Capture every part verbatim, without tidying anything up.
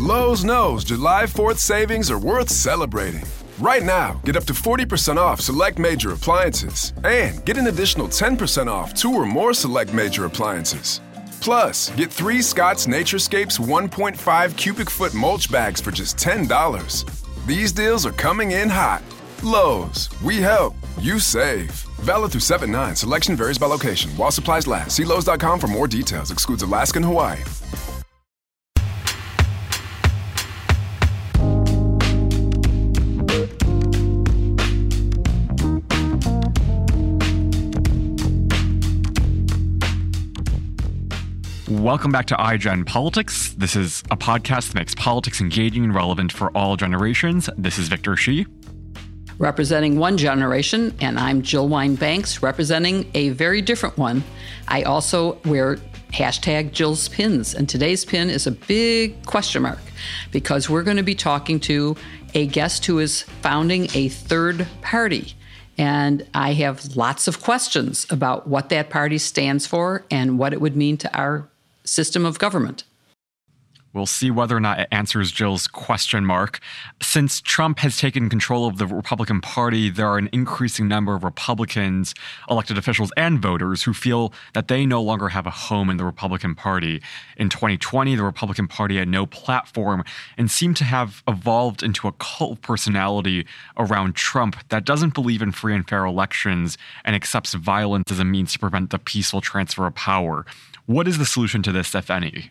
Lowe's knows July fourth savings are worth celebrating. Right now, get up to forty percent off select major appliances and get an additional ten percent off two or more select major appliances. Plus, get three Scott's Naturescapes one point five cubic foot mulch bags for just ten dollars. These deals are coming in hot. Lowe's, we help, you save. Valid through seven nine. Selection varies by location. While supplies last. See Lowe's dot com for more details. Excludes Alaska and Hawaii. Welcome back to iGen Politics. This is a podcast that makes politics engaging and relevant for all generations. This is Victor Shi. Representing one generation, and I'm Jill Wine-Banks, representing a very different one. I also wear hashtag Jill's pins, and today's pin is a big question mark because we're going to be talking to a guest who is founding a third party. And I have lots of questions about what that party stands for and what it would mean to our system of government. We'll see whether or not it answers Jill's question mark. Since Trump has taken control of the Republican Party, there are an increasing number of Republicans, elected officials, and voters who feel that they no longer have a home in the Republican Party. In twenty twenty, the Republican Party had no platform and seemed to have evolved into a cult personality around Trump that doesn't believe in free and fair elections and accepts violence as a means to prevent the peaceful transfer of power. What is the solution to this, if any?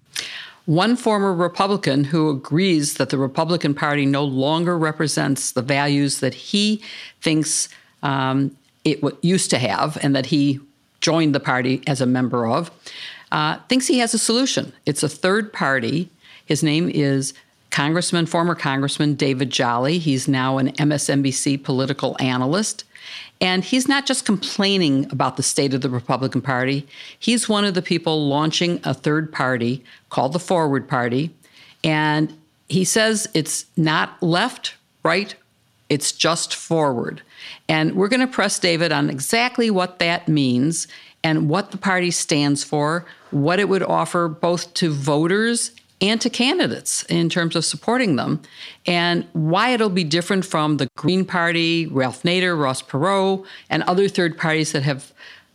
One former Republican who agrees that the Republican Party no longer represents the values that he thinks um, it w- used to have and that he joined the party as a member of, uh, thinks he has a solution. It's a third party. His name is Congressman, former Congressman David Jolly. He's now an M S N B C political analyst. And he's not just complaining about the state of the Republican Party. He's one of the people launching a third party called the Forward Party. And he says it's not left, right, it's just forward. And we're going to press David on exactly what that means and what the party stands for, what it would offer both to voters and to candidates in terms of supporting them, and why it'll be different from the Green Party, Ralph Nader, Ross Perot, and other third parties that have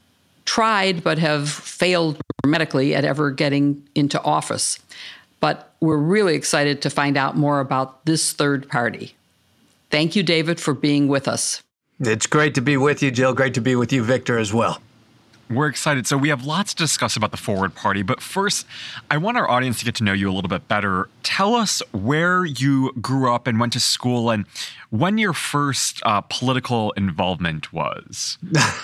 tried but have failed dramatically at ever getting into office. But we're really excited to find out more about this third party. Thank you, David, for being with us. It's great to be with you, Jill. Great to be with you, Victor, as well. We're excited. So we have lots to discuss about the Forward Party, but first, I want our audience to get to know you a little bit better. Tell us where you grew up and went to school and when your first uh, political involvement was.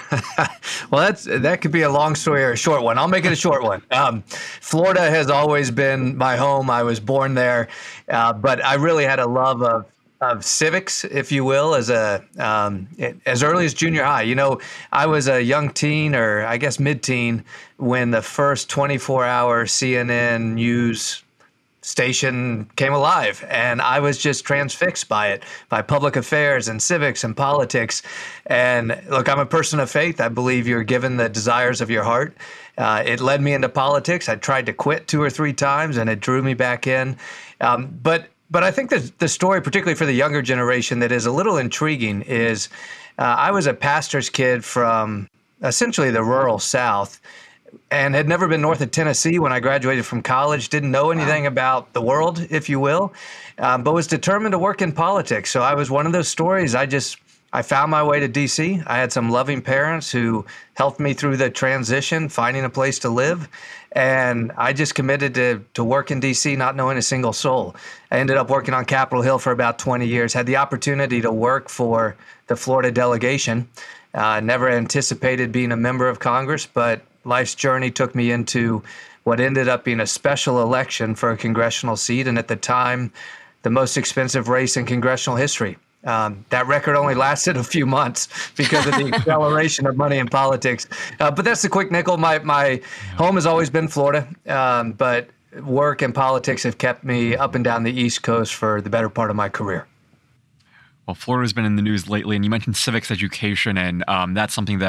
Well, that's that could be a long story or a short one. I'll make it a short one. Um, Florida has always been my home. I was born there, uh, but I really had a love of of civics, if you will, as a um, as early as junior high. You know, I was a young teen, or I guess mid-teen, when the first twenty-four hour C N N news station came alive, and I was just transfixed by it, by public affairs and civics and politics. And look, I'm a person of faith. I believe you're given the desires of your heart. Uh, it led me into politics. I tried to quit two or three times, and it drew me back in. Um, but But I think the, the story, particularly for the younger generation, that is a little intriguing is uh, I was a pastor's kid from essentially the rural South and had never been north of Tennessee when I graduated from college, didn't know anything about the world, if you will, um, but was determined to work in politics. So I was one of those stories. I just I found my way to D C. I had some loving parents who helped me through the transition, finding a place to live. And I just committed to, to work in D C, not knowing a single soul. I ended up working on Capitol Hill for about twenty years, had the opportunity to work for the Florida delegation. Uh, never anticipated being a member of Congress, but life's journey took me into what ended up being a special election for a congressional seat. And at the time, the most expensive race in congressional history. Um, that record only lasted a few months because of the acceleration of money in politics. Uh, but that's the quick nickel. My my home has always been Florida, um, but work and politics have kept me up and down the East Coast for the better part of my career. Well, Florida's been in the news lately, and you mentioned civics education, and um, that's something that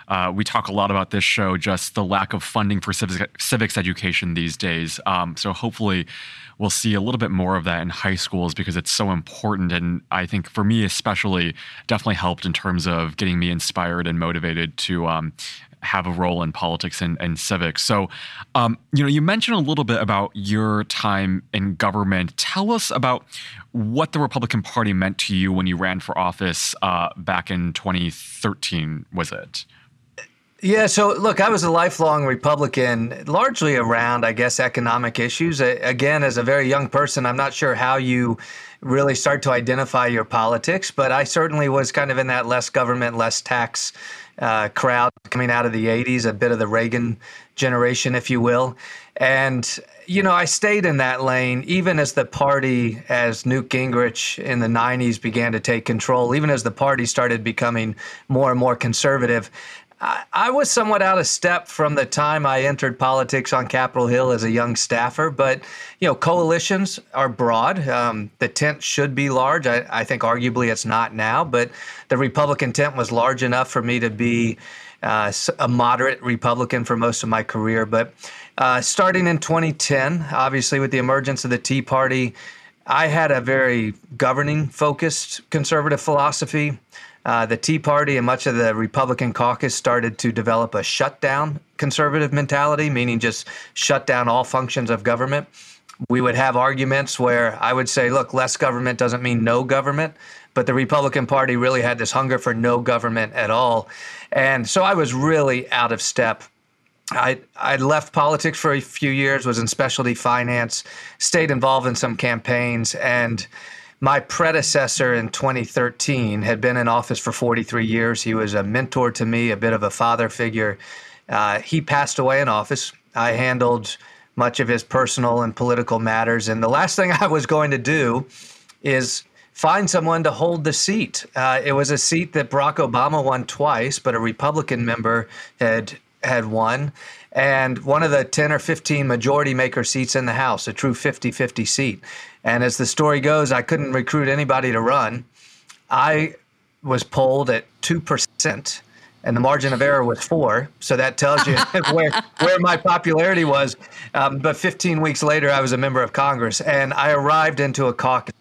Uh, we talk a lot about this show, just the lack of funding for civics, civics education these days. Um, so hopefully we'll see a little bit more of that in high schools because it's so important. And I think for me especially, definitely helped in terms of getting me inspired and motivated to um, have a role in politics and, and civics. So, um, you know, you mentioned a little bit about your time in government. Tell us about what the Republican Party meant to you when you ran for office uh, back in twenty thirteen, was it? Yeah, so look, I was a lifelong Republican, largely around, I guess, economic issues. Again, as a very young person, I'm not sure how you really start to identify your politics, but I certainly was kind of in that less government, less tax uh, crowd coming out of the eighties, a bit of the Reagan generation, if you will. And, you know, I stayed in that lane even as the party, as Newt Gingrich in the nineties began to take control, even as the party started becoming more and more conservative. I was somewhat out of step from the time I entered politics on Capitol Hill as a young staffer, but, you know, coalitions are broad. Um, the tent should be large. I, I think arguably it's not now, but the Republican tent was large enough for me to be uh, a moderate Republican for most of my career. But uh, starting in twenty ten, obviously with the emergence of the Tea Party, I had a very governing-focused conservative philosophy. Uh, the Tea Party and much of the Republican caucus started to develop a shutdown conservative mentality, meaning just shut down all functions of government. We would have arguments where I would say, look, less government doesn't mean no government, but the Republican Party really had this hunger for no government at all. And so I was really out of step. I I left politics for a few years, was in specialty finance, stayed involved in some campaigns, and my predecessor in twenty thirteen had been in office for forty-three years. He was a mentor to me, a bit of a father figure. Uh, he passed away in office. I handled much of his personal and political matters. And the last thing I was going to do is find someone to hold the seat. Uh, it was a seat that Barack Obama won twice, but a Republican member had had won. And one of the ten or fifteen majority maker seats in the House, a true fifty-fifty seat. And as the story goes, I couldn't recruit anybody to run. I was polled at two percent, and the margin of error was four. So that tells you where where my popularity was. Um, but fifteen weeks later, I was a member of Congress, and I arrived into a caucus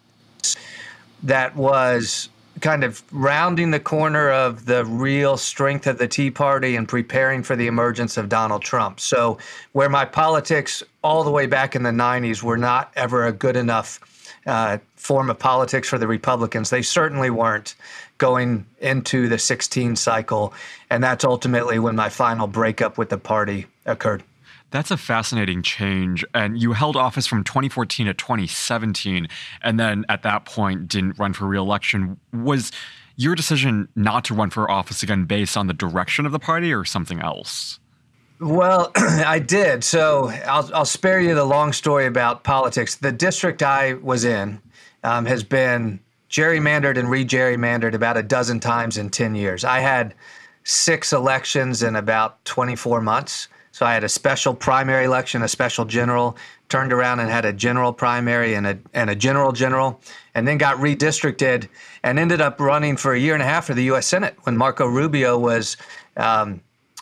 that was kind of rounding the corner of the real strength of the Tea Party and preparing for the emergence of Donald Trump. So where my politics all the way back in the nineties were not ever a good enough uh, form of politics for the Republicans, they certainly weren't going into the sixteen cycle. And that's ultimately when my final breakup with the party occurred. That's a fascinating change. And you held office from twenty fourteen to twenty seventeen, and then at that point didn't run for re-election. Was your decision not to run for office again based on the direction of the party or something else? Well, I did. So I'll, I'll spare you the long story about politics. The district I was in um, has been gerrymandered and re-gerrymandered about a dozen times in ten years. I had six elections in about twenty-four months. So I had a special primary election, a special general, turned around and had a general primary and a and a general general, and then got redistricted and ended up running for a year and a half for the U S Senate when Marco Rubio was um,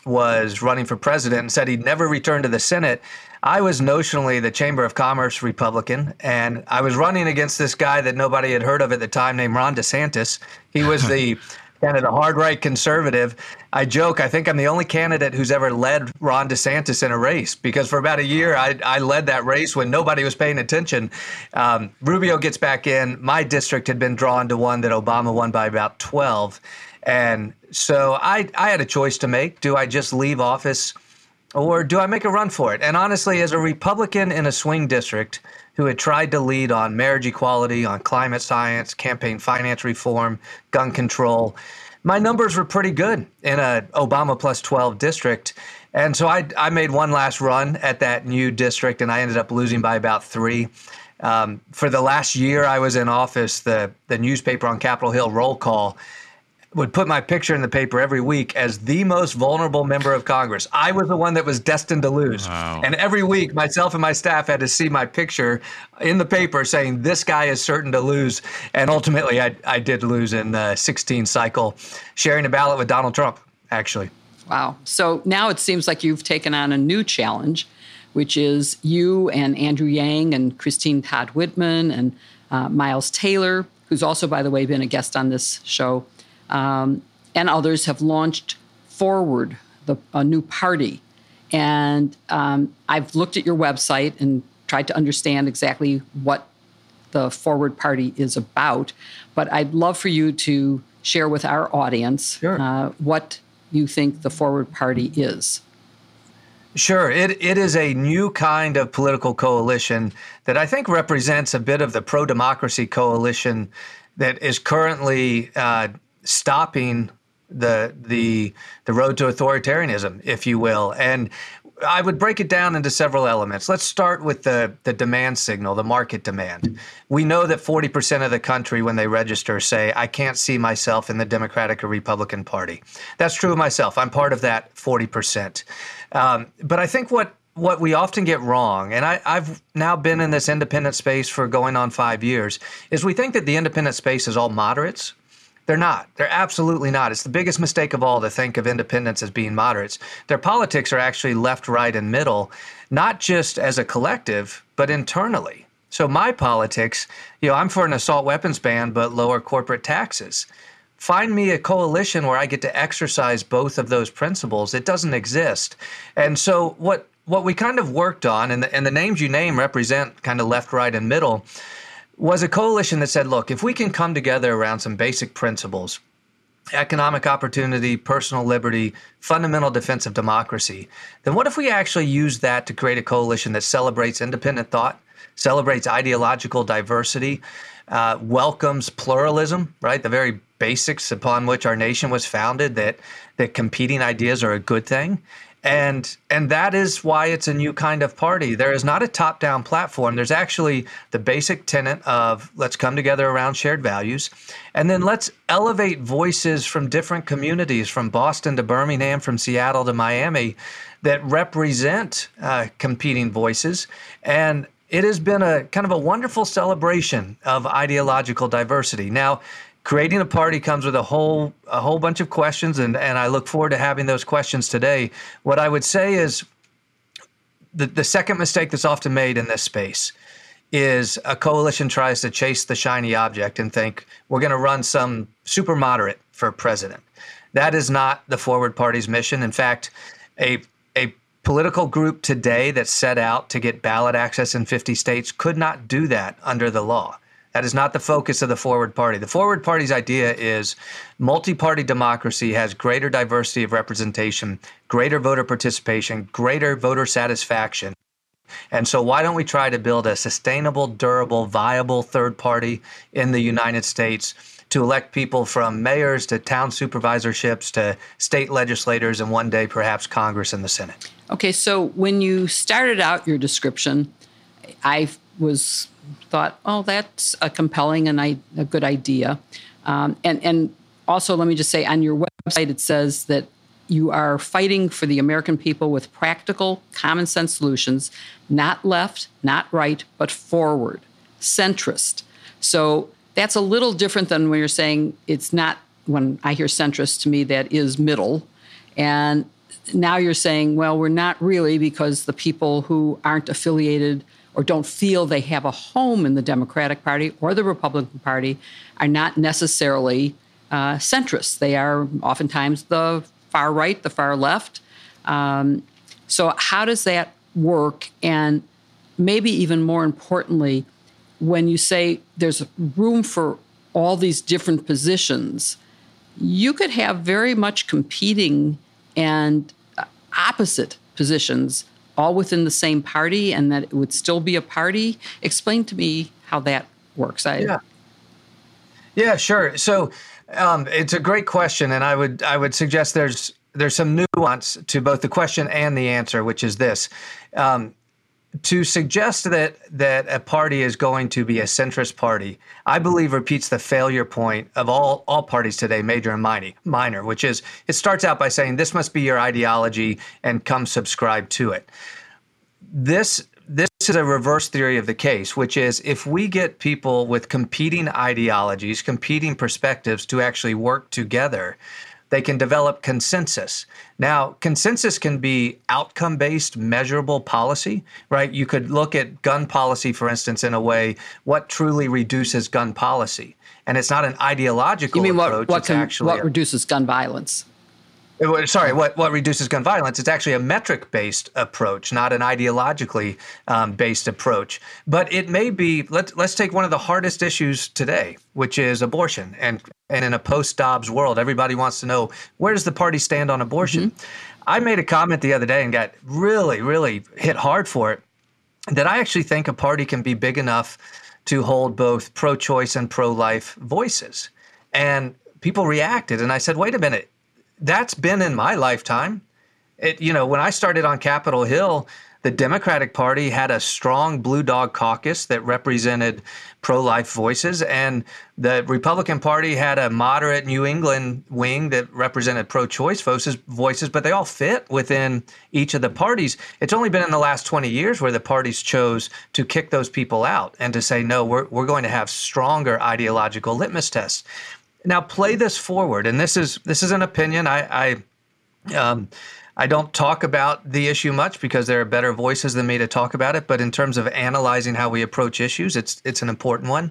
was running for president and said he'd never return to the Senate. I was notionally the Chamber of Commerce Republican, and I was running against this guy that nobody had heard of at the time named Ron DeSantis. He was the kind of the hard right conservative. I joke, I think I'm the only candidate who's ever led Ron DeSantis in a race, because for about a year, I, I led that race when nobody was paying attention. Um, Rubio gets back in. My district had been drawn to one that Obama won by about twelve. And so I, I had a choice to make. Do I just leave office or do I make a run for it? And honestly, as a Republican in a swing district who had tried to lead on marriage equality, on climate science, campaign finance reform, gun control, my numbers were pretty good in a Obama plus twelve district. And so I, I made one last run at that new district, and I ended up losing by about three. Um, for the last year I was in office, the, the newspaper on Capitol Hill, Roll Call, would put my picture in the paper every week as the most vulnerable member of Congress. I was the one that was destined to lose. Wow. And every week, myself and my staff had to see my picture in the paper saying, this guy is certain to lose. And ultimately, I, I did lose in the sixteen cycle, sharing a ballot with Donald Trump, actually. Wow. So now it seems like you've taken on a new challenge, which is you and Andrew Yang and Christine Todd Whitman and uh, Miles Taylor, who's also, by the way, been a guest on this show, um, and others have launched Forward, the, a new party. And um, I've looked at your website and tried to understand exactly what the Forward Party is about. But I'd love for you to share with our audience Sure. uh, what you think the Forward Party is. Sure. It, it is a new kind of political coalition that I think represents a bit of the pro-democracy coalition that is currently uh, stopping the the the road to authoritarianism, if you will. And I would break it down into several elements. Let's start with the, the demand signal, the market demand. We know that forty percent of the country, when they register, say, I can't see myself in the Democratic or Republican Party. That's true of myself. I'm part of that forty percent. Um, but I think what what we often get wrong, and I, I've now been in this independent space for going on five years, is we think that the independent space is all moderates. They're not. They're absolutely not. It's the biggest mistake of all to think of independents as being moderates. Their politics are actually left, right, and middle, not just as a collective, but internally. So my politics, you know, I'm for an assault weapons ban, but lower corporate taxes. Find me a coalition where I get to exercise both of those principles. It doesn't exist. And so what what we kind of worked on, and the, and the names you name represent kind of left, right, and middle, was a coalition that said, look, if we can come together around some basic principles, economic opportunity, personal liberty, fundamental defense of democracy, then what if we actually use that to create a coalition that celebrates independent thought, celebrates ideological diversity, uh, welcomes pluralism, right? The very basics upon which our nation was founded, that that competing ideas are a good thing. And and that is why it's a new kind of party. There is not a top-down platform. There's actually the basic tenet of let's come together around shared values, and then let's elevate voices from different communities, from Boston to Birmingham, from Seattle to Miami, that represent uh, competing voices. And it has been a kind of a wonderful celebration of ideological diversity. Now, creating a party comes with a whole a whole bunch of questions, and, and I look forward to having those questions today. What I would say is the, the second mistake that's often made in this space is a coalition tries to chase the shiny object and think we're going to run some super moderate for president. That is not the Forward Party's mission. In fact, a a political group today that set out to get ballot access in fifty states could not do that under the law. That is not the focus of the Forward Party. The Forward Party's idea is multi-party democracy has greater diversity of representation, greater voter participation, greater voter satisfaction. And so why don't we try to build a sustainable, durable, viable third party in the United States to elect people from mayors to town supervisorships to state legislators and one day perhaps Congress and the Senate? Okay, so when you started out your description, I was thought, oh, that's a compelling and I, a good idea. Um, and, and also, let me just say, on your website, it says that you are fighting for the American people with practical, common sense solutions, not left, not right, but forward, centrist. So that's a little different than when you're saying it's not, when I hear centrist, to me, that is middle. And now you're saying, well, we're not really, because the people who aren't affiliated or don't feel they have a home in the Democratic Party or the Republican Party are not necessarily uh, centrists. They are oftentimes the far right, the far left. Um, so how does that work? And maybe even more importantly, when you say there's room for all these different positions, you could have very much competing and opposite positions all within the same party, and that it would still be a party. Explain to me how that works. I, yeah. Yeah, sure. So um, it's a great question, and I would I would suggest there's there's some nuance to both the question and the answer, which is this. Um, to suggest that that a party is going to be a centrist party, I believe repeats the failure point of all, all parties today, major and minor, minor, which is it starts out by saying this must be your ideology and come subscribe to it. This this is a reverse theory of the case, which is if we get people with competing ideologies, competing perspectives to actually work together, they can develop consensus. Now, consensus can be outcome-based, measurable policy, right? You could look at gun policy, for instance, in a way, what truly reduces gun policy? And it's not an ideological you mean approach. What, what, it's can, actually what a, reduces gun violence? Sorry, what, what reduces gun violence? It's actually a metric-based approach, not an ideologically um, based approach. But it may be, let's, let's take one of the hardest issues today, which is abortion. And, and in a post-Dobbs world, everybody wants to know, where does the party stand on abortion? Mm-hmm. I made a comment the other day and got really, really hit hard for it, that I actually think a party can be big enough to hold both pro-choice and pro-life voices. And people reacted. And I said, wait a minute. That's been in my lifetime. It, you know, when I started on Capitol Hill, the Democratic Party had a strong Blue Dog Caucus that represented pro-life voices, and the Republican Party had a moderate New England wing that represented pro-choice voices, but they all fit within each of the parties. It's only been in the last twenty years where the parties chose to kick those people out and to say, no, we're, we're going to have stronger ideological litmus tests. Now, play this forward, and this is this is an opinion. I I, um, I don't talk about the issue much because there are better voices than me to talk about it. But in terms of analyzing how we approach issues, it's it's an important one.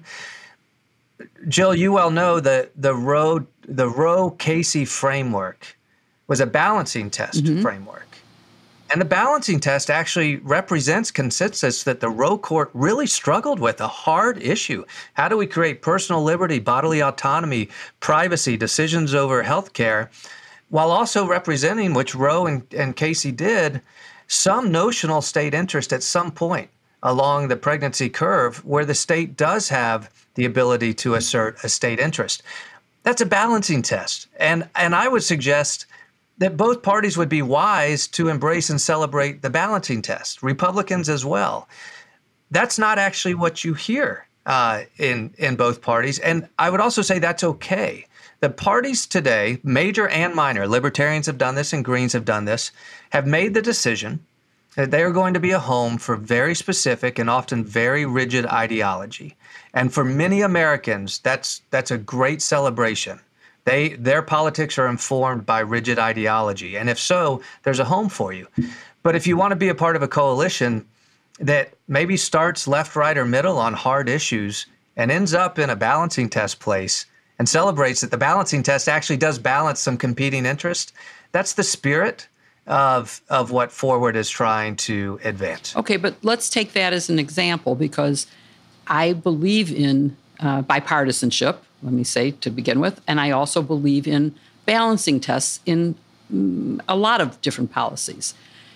Jill, you well know that the Roe the Roe-Casey framework was a balancing test mm-hmm. framework. And the balancing test actually represents consensus that the Roe court really struggled with, a hard issue. How do we create personal liberty, bodily autonomy, privacy, decisions over health care, while also representing, which Roe and, and Casey did, some notional state interest at some point along the pregnancy curve where the state does have the ability to assert a state interest. That's a balancing test. And, and I would suggest that both parties would be wise to embrace and celebrate the balancing test, Republicans as well. That's not actually what you hear uh, in, in both parties. And I would also say that's okay. The parties today, major and minor, libertarians have done this and Greens have done this, have made the decision that they are going to be a home for very specific and often very rigid ideology. And for many Americans, that's that's a great celebration. They, their politics are informed by rigid ideology. And if so, there's a home for you. But if you want to be a part of a coalition that maybe starts left, right, or middle on hard issues and ends up in a balancing test place and celebrates that the balancing test actually does balance some competing interests, that's the spirit of, of what Forward is trying to advance. Okay, but let's take that as an example, because I believe in uh, bipartisanship, let me say, to begin with. And I also believe in balancing tests in mm, a lot of different policies.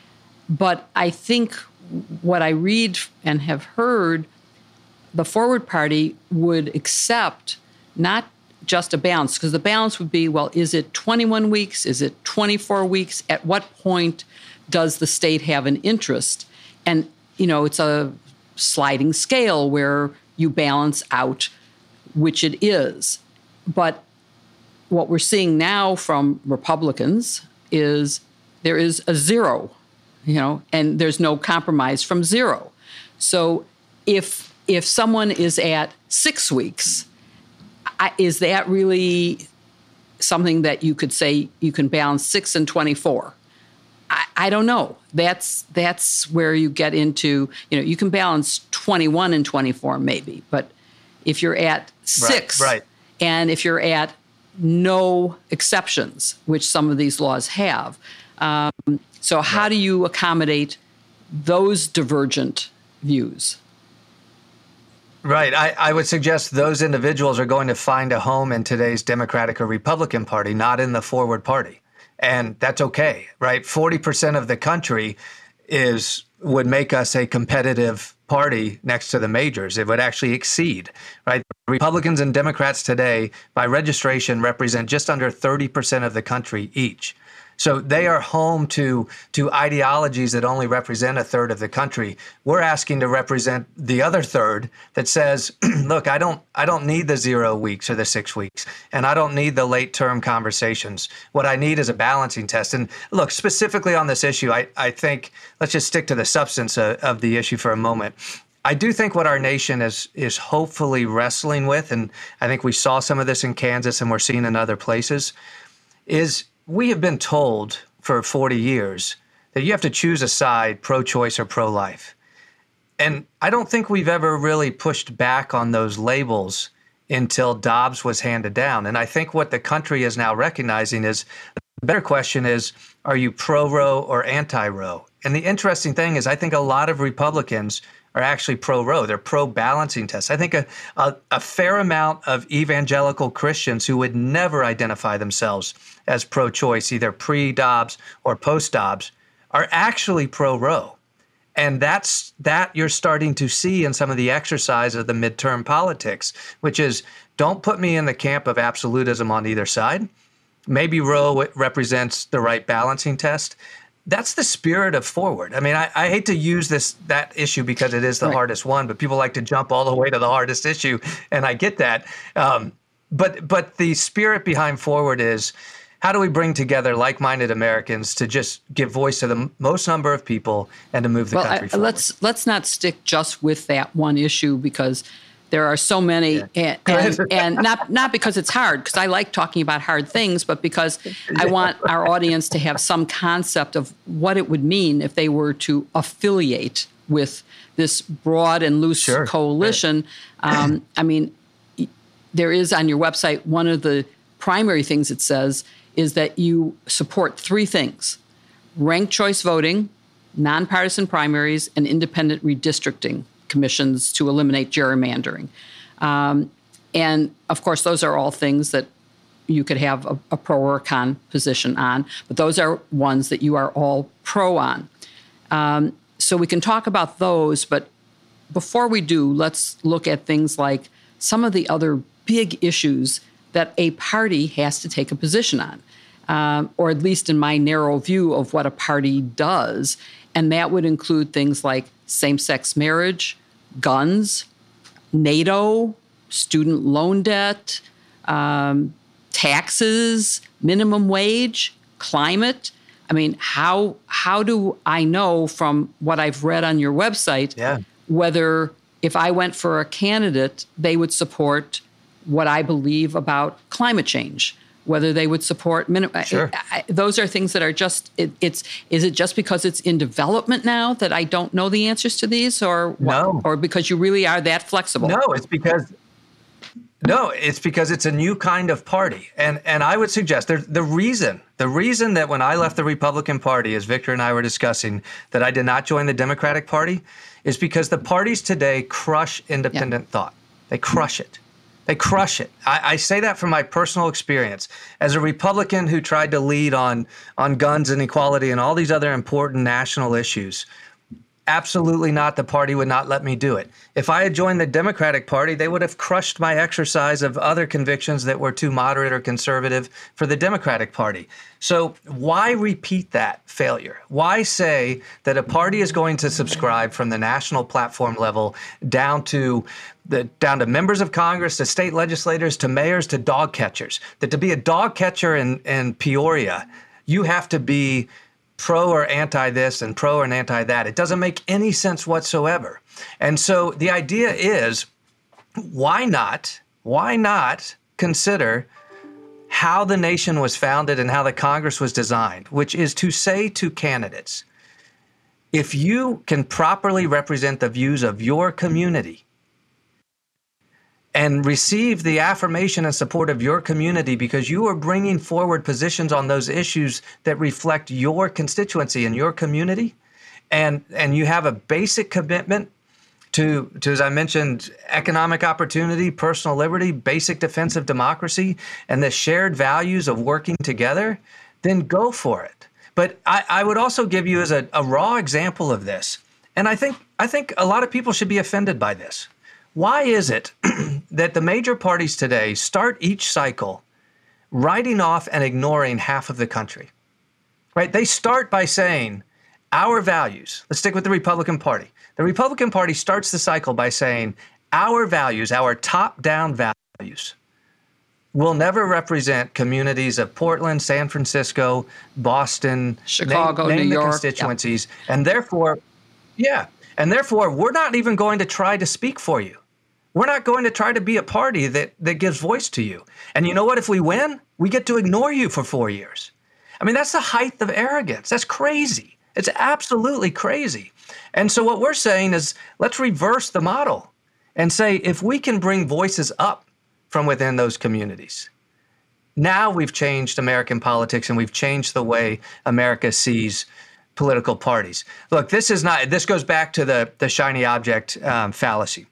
But I think what I read and have heard, the Forward Party would accept not just a balance, because the balance would be, well, is it twenty-one weeks? Is it twenty-four weeks? At what point does the state have an interest? And, you know, it's a sliding scale where you balance out which it is. But what we're seeing now from Republicans is there is a zero, you know, and there's no compromise from zero. So if if someone is at six weeks, I, is that really something that you could say you can balance six and twenty-four? I, I don't know. That's that's where you get into, you know, you can balance twenty-one and twenty-four maybe, but if you're at six, right, right. and if you're at no exceptions, which some of these laws have, um, so how right. do you accommodate those divergent views? Right. I, I would suggest those individuals are going to find a home in today's Democratic or Republican Party, not in the Forward Party. And that's okay, right? forty percent of the country is would make us a competitive party next to the majors. It would actually exceed, right? Republicans and Democrats today, by registration, represent just under thirty percent of the country each. So they are home to, to ideologies that only represent a third of the country. We're asking to represent the other third that says, look, I don't I don't need the zero weeks or the six weeks, and I don't need the late term conversations. What I need is a balancing test. And look, specifically on this issue, I, I think let's just stick to the substance of, of the issue for a moment. I do think what our nation is is hopefully wrestling with, and I think we saw some of this in Kansas and we're seeing in other places, is we have been told for forty years that you have to choose a side, pro-choice or pro-life. And I don't think we've ever really pushed back on those labels until Dobbs was handed down. And I think what the country is now recognizing is the better question is, are you pro-Roe or anti-Roe? And the interesting thing is I think a lot of Republicans are actually pro-Roe. They're pro-balancing tests. I think a, a, a fair amount of evangelical Christians who would never identify themselves as pro-choice, either pre-Dobbs or post-Dobbs, are actually pro-Roe. And that's that you're starting to see in some of the exercise of the midterm politics, which is don't put me in the camp of absolutism on either side. Maybe Roe represents the right balancing test. That's the spirit of Forward. I mean, I, I hate to use this that issue because it is the right. hardest one, but people like to jump all the way to the hardest issue, and I get that. Um, but but the spirit behind Forward is, how do we bring together like-minded Americans to just give voice to the most number of people and to move the well, country I, forward? Let's let's not stick just with that one issue because there are so many, yeah. and, and, and not not because it's hard, because I like talking about hard things, but because I want our audience to have some concept of what it would mean if they were to affiliate with this broad and loose sure. coalition. Right. Um, I mean, there is on your website, one of the primary things it says is that you support three things: ranked choice voting, nonpartisan primaries, and independent redistricting commissions to eliminate gerrymandering. Um, and of course, those are all things that you could have a, a pro or a con position on, but those are ones that you are all pro on. Um, so we can talk about those, but before we do, let's look at things like some of the other big issues that a party has to take a position on, um, or at least in my narrow view of what a party does. And that would include things like same-sex marriage, guns, NATO, student loan debt, um, taxes, minimum wage, climate. I mean, how how do I know from what I've read on your website yeah. whether if I went for a candidate, they would support what I believe about climate change, whether they would support minimum. Sure. I, I, those are things that are just, it, it's, is it just because it's in development now that I don't know the answers to these, or what, no. or because you really are that flexible? No, it's because, no, it's because it's a new kind of party. And, and I would suggest there, the reason, the reason that when I left the Republican Party, as Victor and I were discussing, that I did not join the Democratic Party is because the parties today crush independent yeah. thought. They crush it. They crush it. I, I say that from my personal experience. As a Republican who tried to lead on, on guns and equality and all these other important national issues, absolutely not. The party would not let me do it. If I had joined the Democratic Party, they would have crushed my exercise of other convictions that were too moderate or conservative for the Democratic Party. So why repeat that failure? Why say that a party is going to subscribe from the national platform level down to the down to members of Congress, to state legislators, to mayors, to dog catchers, that to be a dog catcher in, in Peoria, you have to be pro or anti this and pro and anti that. It doesn't make any sense whatsoever. And so the idea is, why not, why not consider how the nation was founded and how the Congress was designed, which is to say to candidates, if you can properly represent the views of your community and receive the affirmation and support of your community because you are bringing forward positions on those issues that reflect your constituency and your community, and and you have a basic commitment to, to, as I mentioned, economic opportunity, personal liberty, basic defense of democracy, and the shared values of working together, then go for it. But I, I would also give you as a, a raw example of this, and I think I think a lot of people should be offended by this. Why is it that the major parties today start each cycle writing off and ignoring half of the country? Right? They start by saying, our values, let's stick with the Republican Party. The Republican Party starts the cycle by saying, our values, our top-down values, will never represent communities of Portland, San Francisco, Boston, Chicago, name, name New the York, constituencies. Yeah. And therefore, yeah, and therefore, we're not even going to try to speak for you. We're not going to try to be a party that, that gives voice to you. And you know what? If we win, we get to ignore you for four years. I mean, that's the height of arrogance. That's crazy. It's absolutely crazy. And so what we're saying is, let's reverse the model and say, if we can bring voices up from within those communities, now we've changed American politics and we've changed the way America sees political parties. Look, this is not, this goes back to the, the shiny object um, fallacy.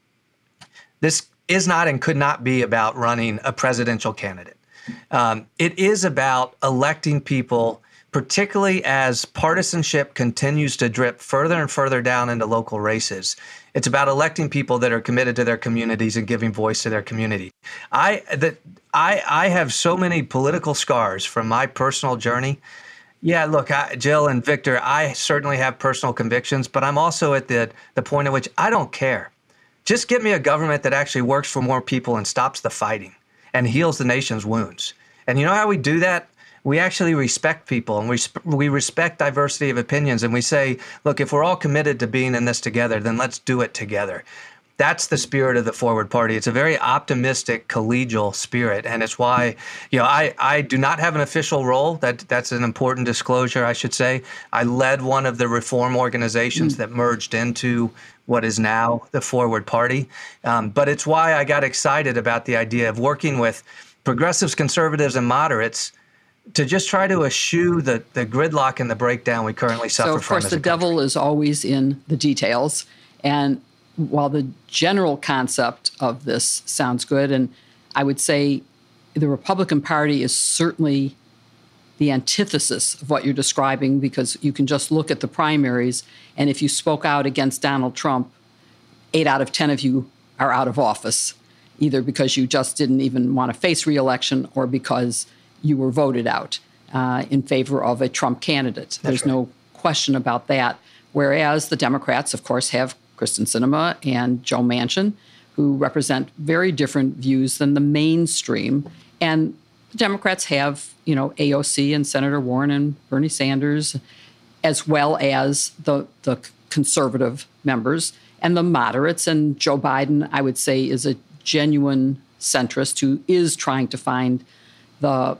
This is not and could not be about running a presidential candidate. Um, it is about electing people, particularly as partisanship continues to drip further and further down into local races. It's about electing people that are committed to their communities and giving voice to their community. I that I I have so many political scars from my personal journey. Yeah, look, I, Jill and Victor, I certainly have personal convictions, but I'm also at the the point at which I don't care. Just get me a government that actually works for more people and stops the fighting and heals the nation's wounds. And you know how we do that? We actually respect people, and we we respect diversity of opinions, and we say, look, if we're all committed to being in this together, then let's do it together. That's the spirit of the Forward Party. It's a very optimistic, collegial spirit, and it's why, you know, I, I do not have an official role. That that's an important disclosure, I should say. I led one of the reform organizations mm. that merged into what is now the Forward Party, um, but it's why I got excited about the idea of working with progressives, conservatives, and moderates to just try to eschew the, the gridlock and the breakdown we currently suffer from. So, of course, the as a country. devil is always in the details. And while the general concept of this sounds good, and I would say the Republican Party is certainly the antithesis of what you're describing, because you can just look at the primaries, and if you spoke out against Donald Trump, eight out of ten of you are out of office, either because you just didn't even want to face re-election or because you were voted out uh, in favor of a Trump candidate. There's right. no question about that. Whereas the Democrats, of course, have Kristen Sinema and Joe Manchin, who represent very different views than the mainstream. And the Democrats have, you know, A O C and Senator Warren and Bernie Sanders, as well as the, the conservative members and the moderates. And Joe Biden, I would say, is a genuine centrist who is trying to find the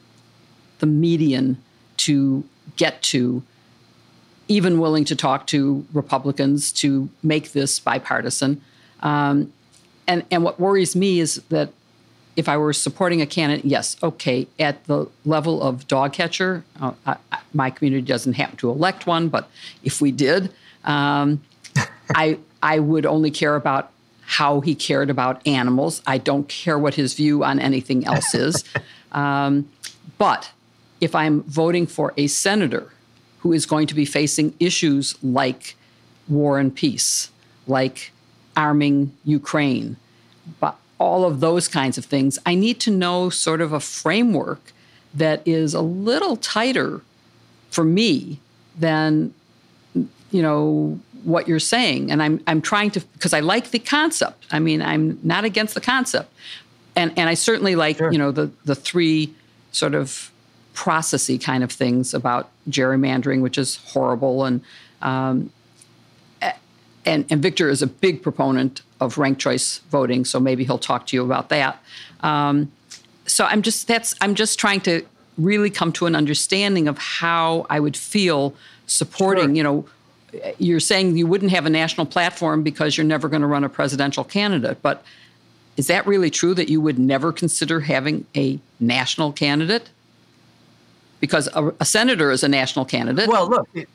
the median to get to, even willing to talk to Republicans to make this bipartisan. Um, and, and what worries me is that if I were supporting a candidate, yes, okay, at the level of dog catcher, uh, I, I, my community doesn't happen to elect one, but if we did, um, I I would only care about how he cared about animals. I don't care what his view on anything else is. Um, but if I'm voting for a senator who is going to be facing issues like war and peace, like arming Ukraine, but all of those kinds of things, I need to know sort of a framework that is a little tighter for me than, you know, what you're saying. And I'm I'm trying to, because I like the concept. I mean, I'm not against the concept. And and I certainly like, sure. you know, the, the three sort of processy kind of things about gerrymandering, which is horrible. And um, and and Victor is a big proponent of ranked choice voting, so maybe he'll talk to you about that. Um, so I'm just that's I'm just trying to really come to an understanding of how I would feel supporting, sure. you know, you're saying you wouldn't have a national platform because you're never going to run a presidential candidate, but is that really true that you would never consider having a national candidate? Because a, a senator is a national candidate. Well, look, it,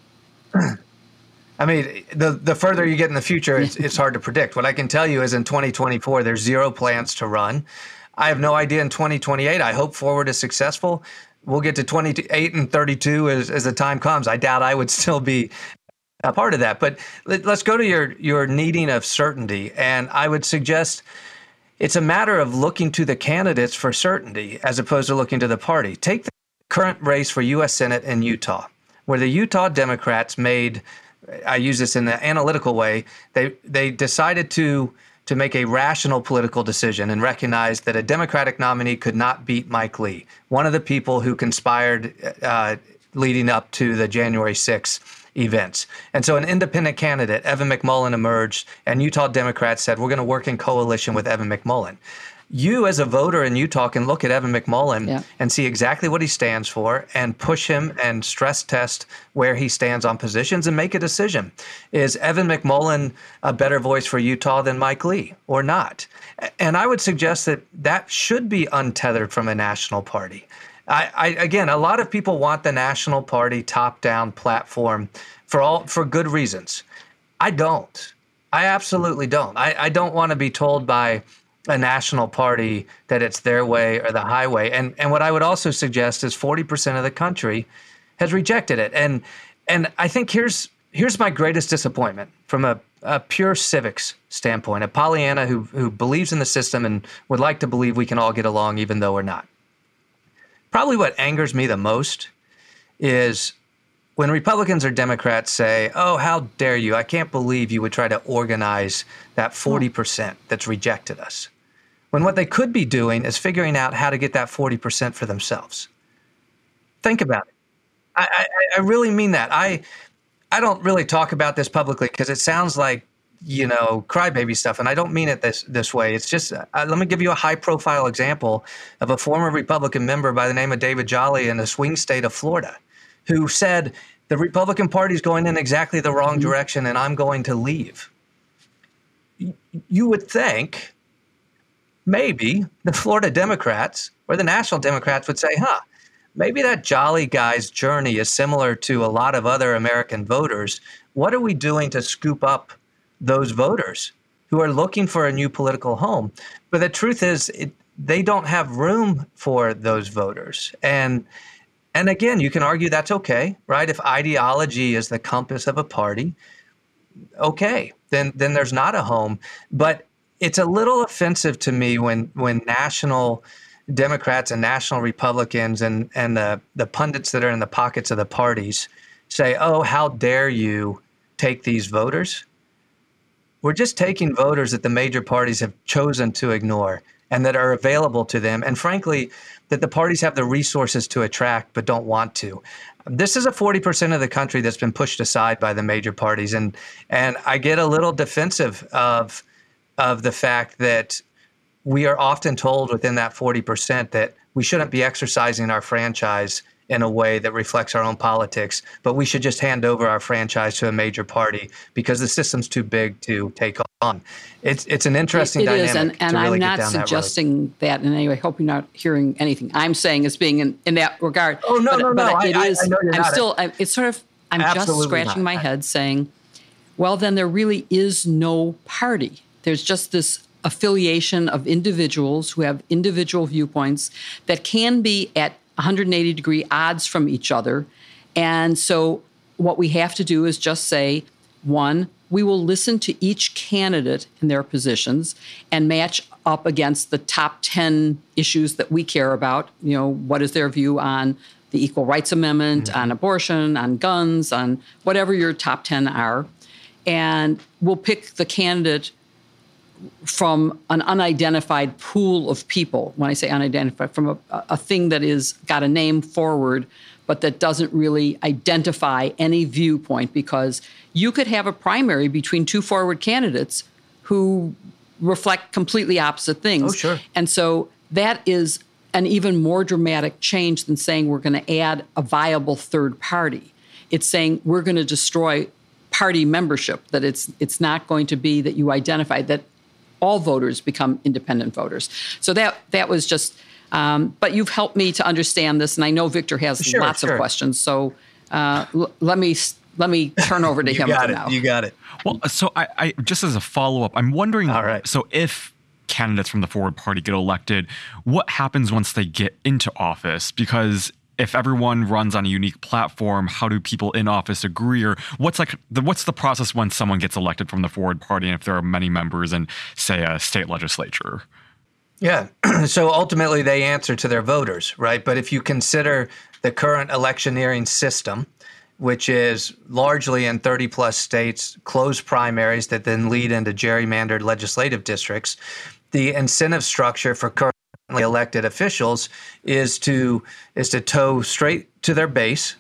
I mean, the the further you get in the future, it's, it's hard to predict. What I can tell you is in twenty twenty-four, there's zero plans to run. I have no idea in twenty twenty-eight. I hope Forward is successful. We'll get to twenty-eight and thirty-two as, as the time comes. I doubt I would still be a part of that. But let, let's go to your, your needing of certainty. And I would suggest it's a matter of looking to the candidates for certainty as opposed to looking to the party. Take the current race for U S Senate in Utah, where the Utah Democrats made, I use this in the analytical way, they they decided to to make a rational political decision and recognize that a Democratic nominee could not beat Mike Lee, one of the people who conspired uh, leading up to the January sixth events. And so an independent candidate, Evan McMullin, emerged, and Utah Democrats said, we're going to work in coalition with Evan McMullin. You as a voter in Utah can look at Evan McMullin yeah. and see exactly what he stands for and push him and stress test where he stands on positions and make a decision. Is Evan McMullin a better voice for Utah than Mike Lee or not? And I would suggest that that should be untethered from a national party. I, I again, a lot of people want the national party top-down platform for all for good reasons. I don't. I absolutely don't. I, I don't want to be told by a national party that it's their way or the highway. And and what I would also suggest is forty percent of the country has rejected it. And and I think here's here's my greatest disappointment from a, a pure civics standpoint, a Pollyanna who who believes in the system and would like to believe we can all get along even though we're not. Probably what angers me the most is when Republicans or Democrats say, oh, how dare you? I can't believe you would try to organize that forty percent that's rejected us. When what they could be doing is figuring out how to get that forty percent for themselves. Think about it. I, I, I really mean that. I, I don't really talk about this publicly because it sounds like, you know, crybaby stuff. And I don't mean it this this way. It's just, uh, let me give you a high profile example of a former Republican member by the name of David Jolly in the swing state of Florida, who said, the Republican Party is going in exactly the wrong direction and I'm going to leave. You would think maybe the Florida Democrats or the national Democrats would say, huh, maybe that Jolly guy's journey is similar to a lot of other American voters. What are we doing to scoop up those voters who are looking for a new political home? But the truth is, it, they don't have room for those voters. And and again, you can argue that's okay, right? If ideology is the compass of a party, okay, then then there's not a home. But it's a little offensive to me when when national Democrats and national Republicans and and the the pundits that are in the pockets of the parties say, oh, how dare you take these voters? We're just taking voters that the major parties have chosen to ignore and that are available to them. And frankly, that the parties have the resources to attract but don't want to. This is a forty percent of the country that's been pushed aside by the major parties. And and I get a little defensive of, of the fact that we are often told within that forty percent that we shouldn't be exercising our franchise in a way that reflects our own politics, but we should just hand over our franchise to a major party because the system's too big to take on. It's it's an interesting it, it dynamic is, and, and to really I'm not get down suggesting that, that in any way. I hope you're not hearing anything I'm saying as being in, in that regard. Oh no, but, no, but no! It I, is. I, I know you're I'm not. still. I, it's sort of. I'm Absolutely just scratching not. my head, saying, well, then there really is no party. There's just this affiliation of individuals who have individual viewpoints that can be at one hundred eighty degree odds from each other. And so what we have to do is just say, one, we will listen to each candidate in their positions and match up against the top ten issues that we care about. You know, what is their view on the Equal Rights Amendment, mm-hmm. on abortion, on guns, on whatever your top ten are. And we'll pick the candidate from an unidentified pool of people. When I say unidentified, from a, a thing that is got a name forward, but that doesn't really identify any viewpoint, because you could have a primary between two forward candidates who reflect completely opposite things. Oh, sure. And so that is an even more dramatic change than saying we're going to add a viable third party. It's saying we're going to destroy party membership, that it's it's not going to be that you identify that all voters become independent voters. So that that was just, um, but you've helped me to understand this, and I know Victor has sure, lots sure. of questions. So uh, l- let me let me turn over to you him got for it. now. You got it. Well, so I, I just as a follow-up, I'm wondering, All right. so if candidates from the Forward Party get elected, what happens once they get into office? Because if everyone runs on a unique platform, how do people in office agree? Or what's like the, what's the process when someone gets elected from the Forward Party, and if there are many members in, say, a state legislature? Yeah. So ultimately they answer to their voters, right? But if you consider the current electioneering system, which is largely in thirty plus states, closed primaries that then lead into gerrymandered legislative districts, the incentive structure for current elected officials is to is to toe straight to their base,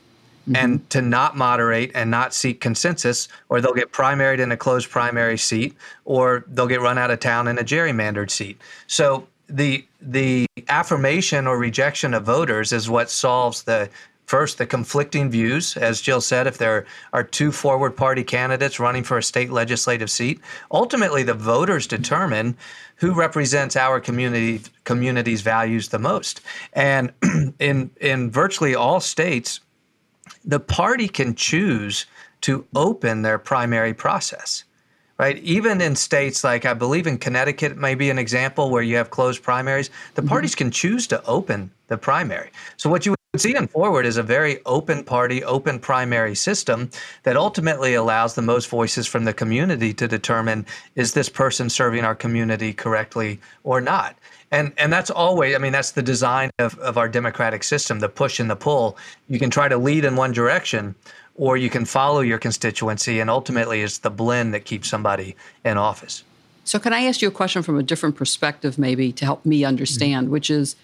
mm-hmm. and to not moderate and not seek consensus, or they'll get primaried in a closed primary seat, or they'll get run out of town in a gerrymandered seat. So the the affirmation or rejection of voters is what solves the first, the conflicting views. As Jill said, if there are two forward party candidates running for a state legislative seat, ultimately the voters determine who represents our community community's values the most. And in in virtually all states, the party can choose to open their primary process. Right? Even in states like, I believe in Connecticut may be an example where you have closed primaries, the mm-hmm. parties can choose to open the primary. So what you would see in Forward is a very open party, open primary system that ultimately allows the most voices from the community to determine, is this person serving our community correctly or not? And and that's always, I mean, that's the design of, of our democratic system, the push and the pull. You can try to lead in one direction, or you can follow your constituency, and ultimately it's the blend that keeps somebody in office. So can I ask you a question from a different perspective, maybe, to help me understand, mm-hmm. which is,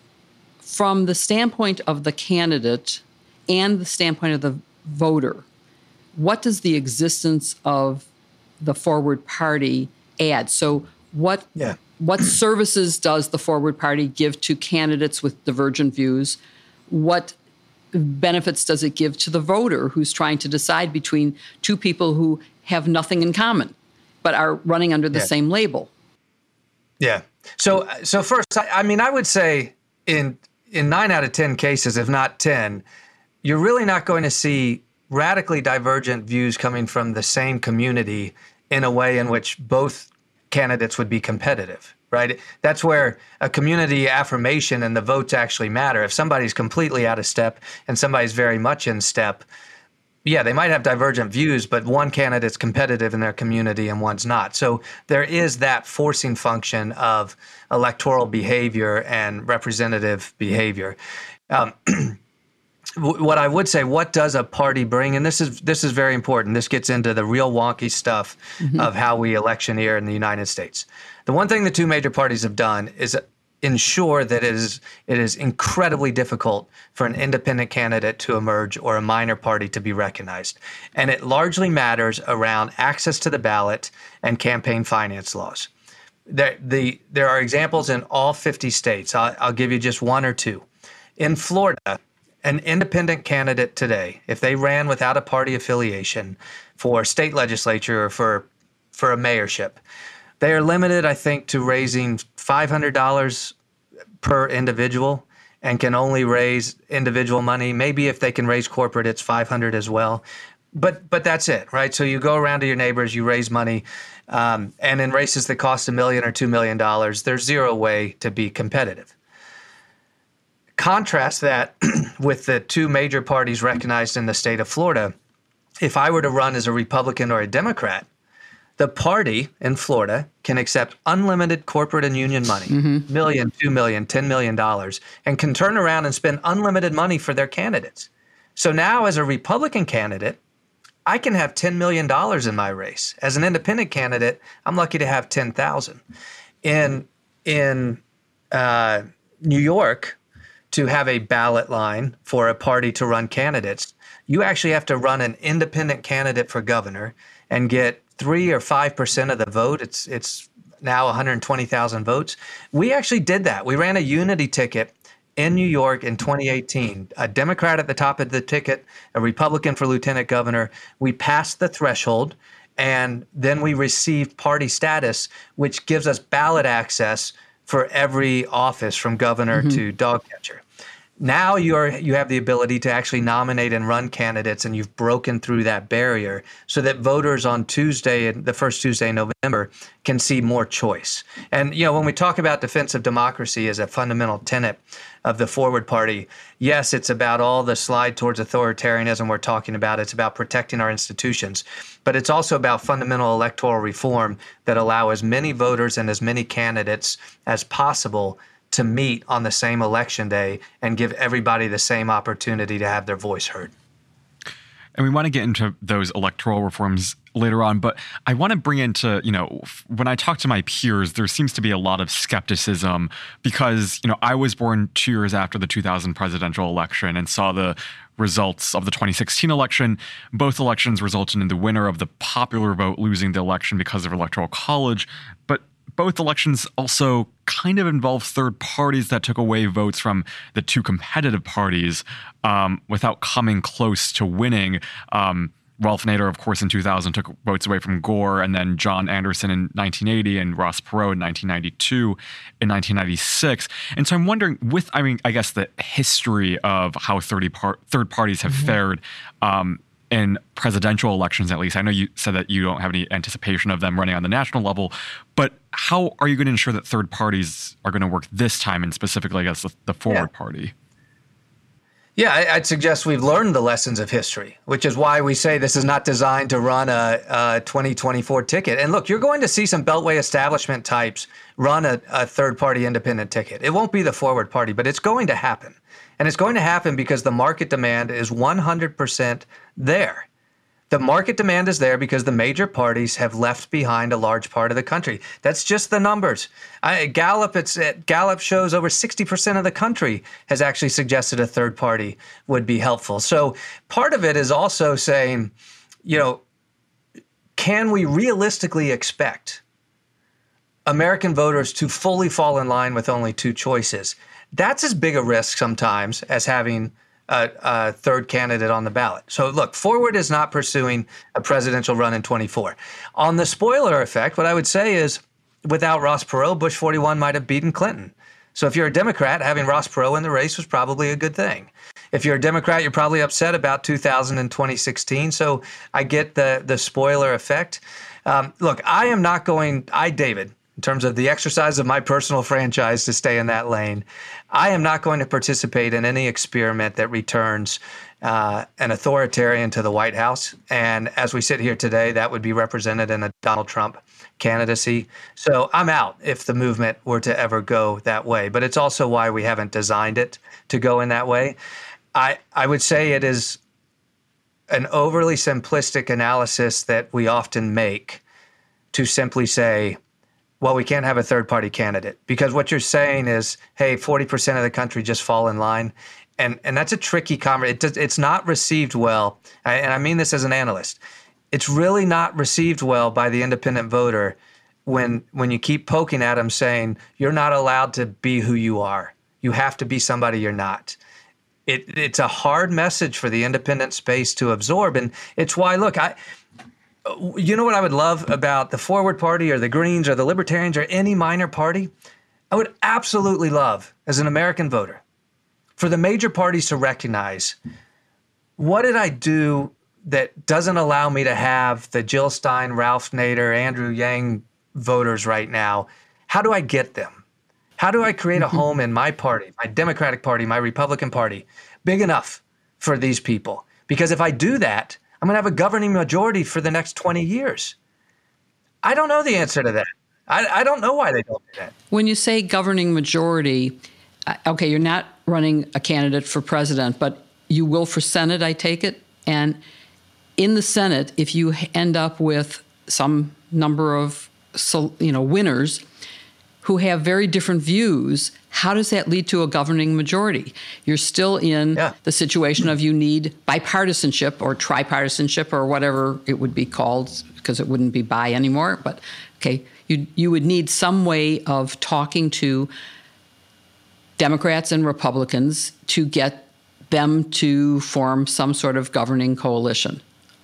from the standpoint of the candidate and the standpoint of the voter, what does the existence of the Forward Party add? So what, yeah. what services does the Forward Party give to candidates with divergent views? What benefits does it give to the voter who's trying to decide between two people who have nothing in common but are running under the yeah. same label? Yeah. So, so first, I, I mean, I would say in in nine out of ten cases, if not ten, you're really not going to see radically divergent views coming from the same community in a way in which both candidates would be competitive. Right? That's where a community affirmation and the votes actually matter. If somebody's completely out of step and somebody's very much in step, yeah, they might have divergent views, but one candidate's competitive in their community and one's not. So there is that forcing function of electoral behavior and representative behavior. Um, what I would say, what does a party bring? And this is this is very important. This gets into the real wonky stuff mm-hmm. of how we electioneer in the United States. The one thing the two major parties have done is ensure that it is it is incredibly difficult for an independent candidate to emerge or a minor party to be recognized. And it largely matters around access to the ballot and campaign finance laws. There, the, there are examples in all fifty states. I'll, I'll give you just one or two. In Florida, an independent candidate today, if they ran without a party affiliation for state legislature or for, for a mayorship, they are limited, I think, to raising five hundred dollars per individual and can only raise individual money. Maybe if they can raise corporate, it's five hundred dollars as well. But but that's it, right? So you go around to your neighbors, you raise money, um, and in races that cost a million or two million dollars, there's zero way to be competitive. Contrast that with the two major parties recognized in the state of Florida. If I were to run as a Republican or a Democrat, the party in Florida can accept unlimited corporate and union money, mm-hmm. million, two million, ten million dollars, and can turn around and spend unlimited money for their candidates. So now as a Republican candidate, I can have ten million dollars in my race. As an independent candidate, I'm lucky to have ten thousand dollars. In, in uh, New York, to have a ballot line for a party to run candidates, you actually have to run an independent candidate for governor and get three or five percent of the vote. It's it's now one hundred twenty thousand votes. We actually did that. We ran a unity ticket in New York in twenty eighteen. A Democrat at the top of the ticket, a Republican for lieutenant governor. We passed the threshold, and then we received party status, which gives us ballot access for every office from governor mm-hmm. to dog catcher. Now you're you have the ability to actually nominate and run candidates, and you've broken through that barrier so that voters on Tuesday, the first Tuesday in November, can see more choice. And you know, when we talk about defense of democracy as a fundamental tenet of the Forward Party, yes, it's about all the slide towards authoritarianism we're talking about. It's about protecting our institutions, but it's also about fundamental electoral reform that allow as many voters and as many candidates as possible to meet on the same election day and give everybody the same opportunity to have their voice heard. And we want to get into those electoral reforms later on, but I want to bring into, you know, when I talk to my peers, there seems to be a lot of skepticism because, you know, I was born two years after the two thousand presidential election and saw the results of the twenty sixteen election. Both elections resulted in the winner of the popular vote losing the election because of Electoral College, but both elections also kind of involve third parties that took away votes from the two competitive parties um, without coming close to winning. Um, Ralph Nader, of course, in two thousand took votes away from Gore, and then John Anderson in nineteen eighty and Ross Perot in nineteen ninety-two, in nineteen ninety-six. And so I'm wondering, with, I mean, I guess the history of how thirty par- third parties have mm-hmm. fared um, in presidential elections, at least. I know you said that you don't have any anticipation of them running on the national level, but how are you going to ensure that third parties are going to work this time, and specifically, I guess, the, the Forward yeah. Party? Yeah, I'd suggest we've learned the lessons of history, which is why we say this is not designed to run a, a twenty twenty-four ticket. And look, you're going to see some Beltway establishment types run a, a third-party independent ticket. It won't be the Forward Party, but it's going to happen. And it's going to happen because the market demand is one hundred percent there. The market demand is there because the major parties have left behind a large part of the country. That's just the numbers. I, Gallup, it's it, Gallup shows over sixty percent of the country has actually suggested a third party would be helpful. So part of it is also saying, you know, can we realistically expect American voters to fully fall in line with only two choices? That's as big a risk sometimes as having A, a third candidate on the ballot. So look, Forward is not pursuing a presidential run in twenty-four. On the spoiler effect, what I would say is without Ross Perot, Bush forty-one might have beaten Clinton. So if you're a Democrat, having Ross Perot in the race was probably a good thing. If you're a Democrat, you're probably upset about two thousand and twenty sixteen. So I get the, the spoiler effect. Um, look, I am not going, I, David, in terms of the exercise of my personal franchise to stay in that lane, I am not going to participate in any experiment that returns uh, an authoritarian to the White House. And as we sit here today, that would be represented in a Donald Trump candidacy. So I'm out if the movement were to ever go that way. But it's also why we haven't designed it to go in that way. I, I would say it is an overly simplistic analysis that we often make to simply say, well, we can't have a third-party candidate, because what you're saying is, hey, forty percent of the country just fall in line. And and that's a tricky conversation. It does, it's not received well, and I mean this as an analyst. It's really not received well by the independent voter when when you keep poking at them saying, you're not allowed to be who you are. You have to be somebody you're not. It, it's a hard message for the independent space to absorb, and it's why, look, I... You know what I would love about the Forward Party or the Greens or the Libertarians or any minor party? I would absolutely love, as an American voter, for the major parties to recognize, what did I do that doesn't allow me to have the Jill Stein, Ralph Nader, Andrew Yang voters right now? How do I get them? How do I create a home in my party, my Democratic Party, my Republican Party, big enough for these people? Because if I do that, I'm going to have a governing majority for the next twenty years. I don't know the answer to that. I, I don't know why they don't do that. When you say governing majority, okay, you're not running a candidate for president, but you will for Senate, I take it. And in the Senate, if you end up with some number of, you know, winners who have very different views, how does that lead to a governing majority? You're still in yeah. the situation of you need bipartisanship or tripartisanship or whatever it would be called, because it wouldn't be bi anymore. But okay, you you would need some way of talking to Democrats and Republicans to get them to form some sort of governing coalition.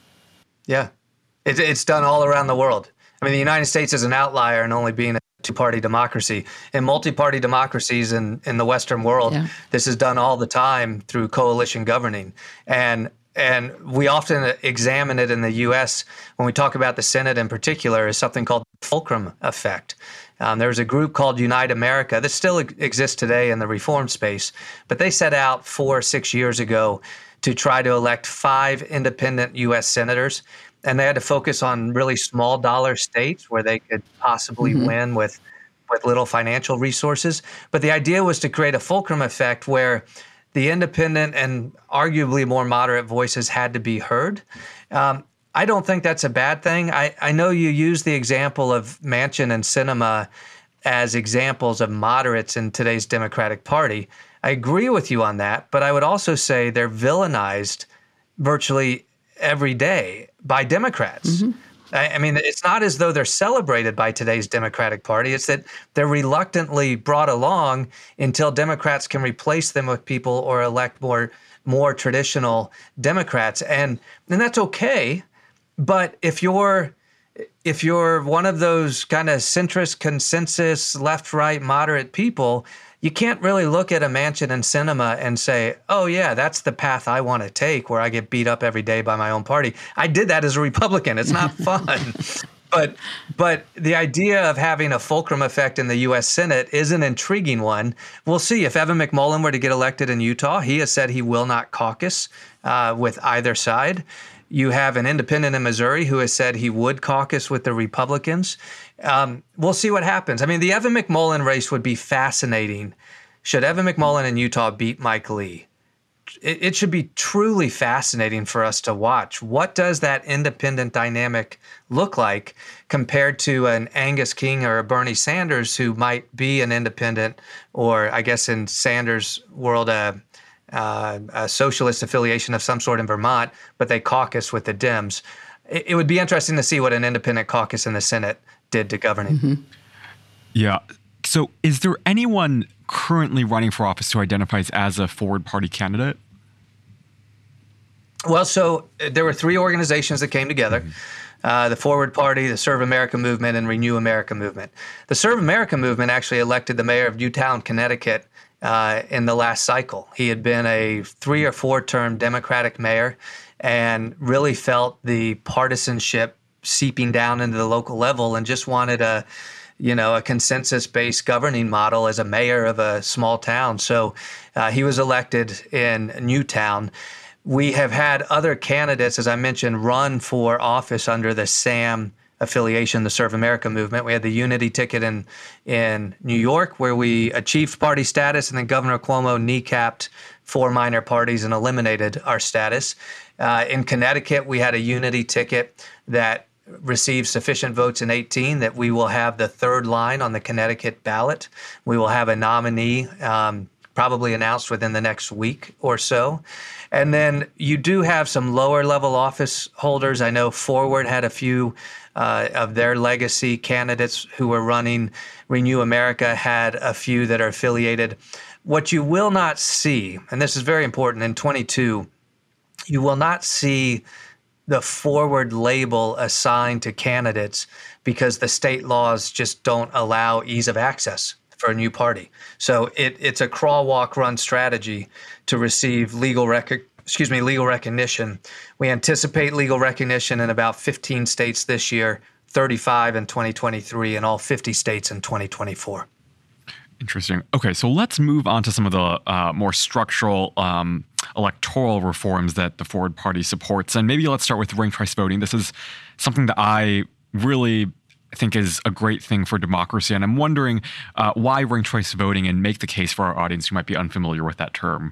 Yeah, it, it's done all around the world. I mean, the United States is an outlier in only being a two-party democracy. In multi-party democracies in, in the Western world, yeah. this is done all the time through coalition governing. And and we often examine it in the U S when we talk about the Senate in particular as something called the fulcrum effect. Um, there's a group called Unite America that still exists today in the reform space, but they set out four or six years ago to try to elect five independent U S senators. And they had to focus on really small dollar states where they could possibly mm-hmm. win with, with little financial resources. But the idea was to create a fulcrum effect where the independent and arguably more moderate voices had to be heard. Um, I don't think that's a bad thing. I, I know you use the example of Manchin and Sinema as examples of moderates in today's Democratic Party. I agree with you on that, but I would also say they're villainized virtually every day by Democrats. Mm-hmm. I, I mean, it's not as though they're celebrated by today's Democratic Party. It's that they're reluctantly brought along until Democrats can replace them with people or elect more more traditional Democrats. And and that's okay. But if you're if you're one of those kind of centrist consensus, left, right, moderate people, you can't really look at a Manchin and Sinema and say, oh, yeah, that's the path I want to take where I get beat up every day by my own party. I did that as a Republican. It's not fun. But but the idea of having a fulcrum effect in the U S Senate is an intriguing one. We'll see. If Evan McMullin were to get elected in Utah, he has said he will not caucus uh, with either side. You have an independent in Missouri who has said he would caucus with the Republicans. Um, we'll see what happens. I mean, the Evan McMullin race would be fascinating. Should Evan McMullin in Utah beat Mike Lee? It, it should be truly fascinating for us to watch. What does that independent dynamic look like compared to an Angus King or a Bernie Sanders who might be an independent, or I guess in Sanders' world, uh, Uh, a socialist affiliation of some sort in Vermont, but they caucus with the Dems. It, it would be interesting to see what an independent caucus in the Senate did to governing. Mm-hmm. Yeah. So is there anyone currently running for office who identifies as a Forward Party candidate? Well, so there were three organizations that came together. Mm-hmm. Uh, the Forward Party, the Serve America Movement, and Renew America Movement. The Serve America Movement actually elected the mayor of Newtown, Connecticut, Uh, in the last cycle. He had been a three or four term Democratic mayor and really felt the partisanship seeping down into the local level and just wanted a, you know, a consensus-based governing model as a mayor of a small town. So uh, he was elected in Newtown. We have had other candidates, as I mentioned, run for office under the SAM affiliation, the Serve America Movement. We had the Unity ticket in in New York, where we achieved party status, and then Governor Cuomo kneecapped four minor parties and eliminated our status. Uh, in Connecticut, we had a Unity ticket that received sufficient votes in eighteen that we will have the third line on the Connecticut ballot. We will have a nominee um, probably announced within the next week or so. And then you do have some lower level office holders. I know Forward had a few uh, of their legacy candidates who were running. Renew America had a few that are affiliated. What you will not see, and this is very important, in twenty-two, you will not see the Forward label assigned to candidates because the state laws just don't allow ease of access for a new party. So it, it's a crawl, walk, run strategy to receive legal rec- excuse me, legal recognition. We anticipate legal recognition in about fifteen states this year, thirty-five in twenty twenty-three, and all fifty states in twenty twenty-four. Interesting. Okay, so let's move on to some of the uh, more structural um, electoral reforms that the Forward Party supports. And maybe let's start with ranked choice voting. This is something that I really think is a great thing for democracy. And I'm wondering uh, why ranked choice voting, and make the case for our audience who might be unfamiliar with that term.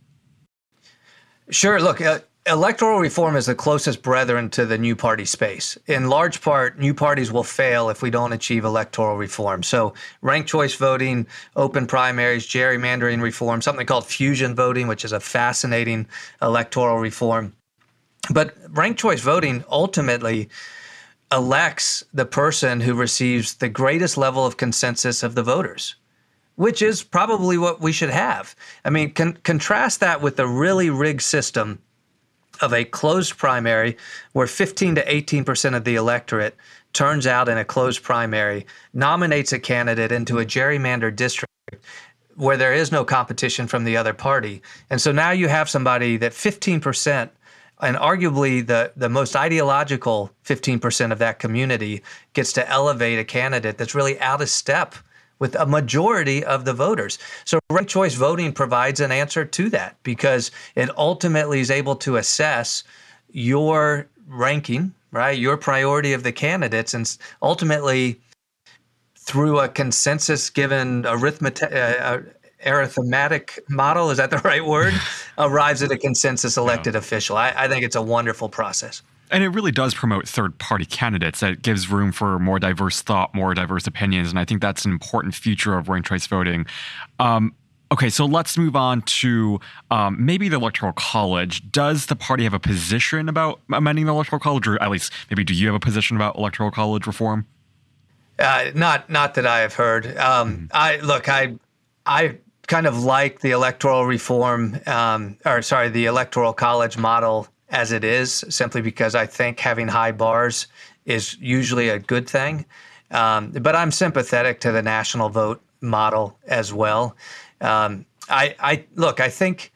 Sure. Look, uh, electoral reform is the closest brethren to the new party space. In large part, new parties will fail if we don't achieve electoral reform. So ranked choice voting, open primaries, gerrymandering reform, something called fusion voting, which is a fascinating electoral reform. But ranked choice voting ultimately elects the person who receives the greatest level of consensus of the voters, which is probably what we should have. I mean, con- contrast that with the really rigged system of a closed primary where fifteen to eighteen percent of the electorate turns out in a closed primary, nominates a candidate into a gerrymandered district where there is no competition from the other party. And so now you have somebody that fifteen percent, and arguably the, the most ideological fifteen percent of that community, gets to elevate a candidate that's really out of step with a majority of the voters. So ranked choice voting provides an answer to that because it ultimately is able to assess your ranking, right, your priority of the candidates, and ultimately through a consensus-given arithmetic, uh, arithmetic model, is that the right word, arrives at a consensus elected yeah. official. I, I think it's a wonderful process. And it really does promote third-party candidates. It gives room for more diverse thought, more diverse opinions, and I think that's an important feature of ranked choice voting. Um, okay, so let's move on to um, maybe the Electoral College. Does the party have a position about amending the Electoral College, or at least maybe do you have a position about Electoral College reform? Uh, not, not that I have heard. Um, mm-hmm. I look, I, I kind of like the electoral reform, um, or sorry, the Electoral College model as it is, simply because I think having high bars is usually a good thing. Um, but I'm sympathetic to the national vote model as well. Um, I, I look, I think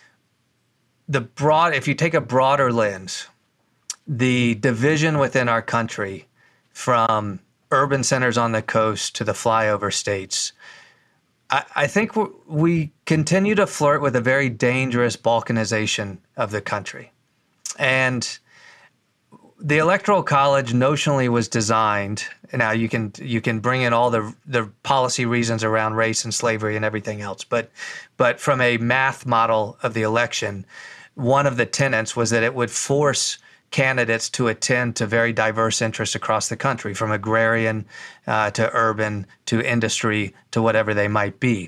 the broad, if you take a broader lens, the division within our country from urban centers on the coast to the flyover states, I, I think we continue to flirt with a very dangerous balkanization of the country. And the Electoral College notionally was designed. Now you can you can bring in all the the policy reasons around race and slavery and everything else, but but from a math model of the election, one of the tenets was that it would force candidates to attend to very diverse interests across the country, from agrarian uh, to urban to industry to whatever they might be.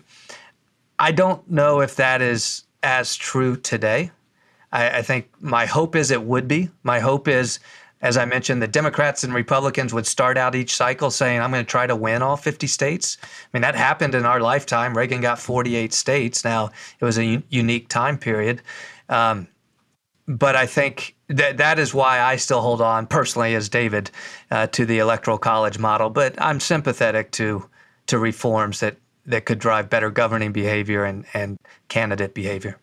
I don't know if that is as true today. I, I think my hope is it would be. My hope is, as I mentioned, the Democrats and Republicans would start out each cycle saying, I'm going to try to win all fifty states. I mean, that happened in our lifetime. Reagan got forty-eight states. Now, it was a u- unique time period. Um, but I think that that is why I still hold on personally as David uh, to the Electoral College model. But I'm sympathetic to to reforms that, that could drive better governing behavior and, and candidate behavior.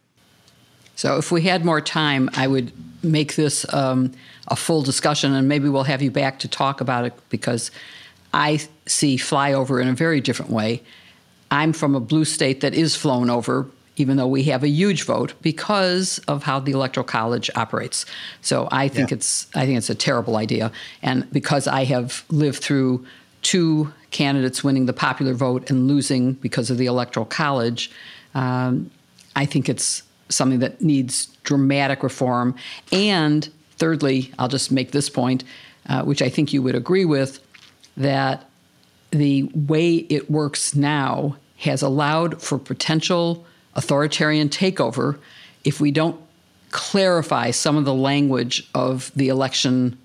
So if we had more time, I would make this um, a full discussion, and maybe we'll have you back to talk about it, because I see flyover in a very different way. I'm from a blue state that is flown over, even though we have a huge vote, because of how the Electoral College operates. So I think yeah. it's I think it's a terrible idea. And because I have lived through two candidates winning the popular vote and losing because of the Electoral College, um, I think it's something that needs dramatic reform. And thirdly, I'll just make this point, uh, which I think you would agree with, that the way it works now has allowed for potential authoritarian takeover if we don't clarify some of the language of the Election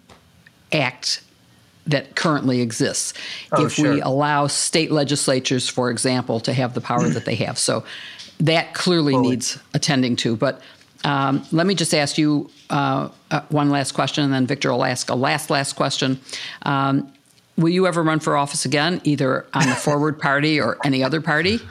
Act that currently exists. Oh, if sure. we allow state legislatures, for example, to have the power that they have. So that clearly Fully. needs attending to. But um, let me just ask you uh, uh, one last question, and then Victor will ask a last, last question. Um, will you ever run for office again, either on the Forward Party or any other party?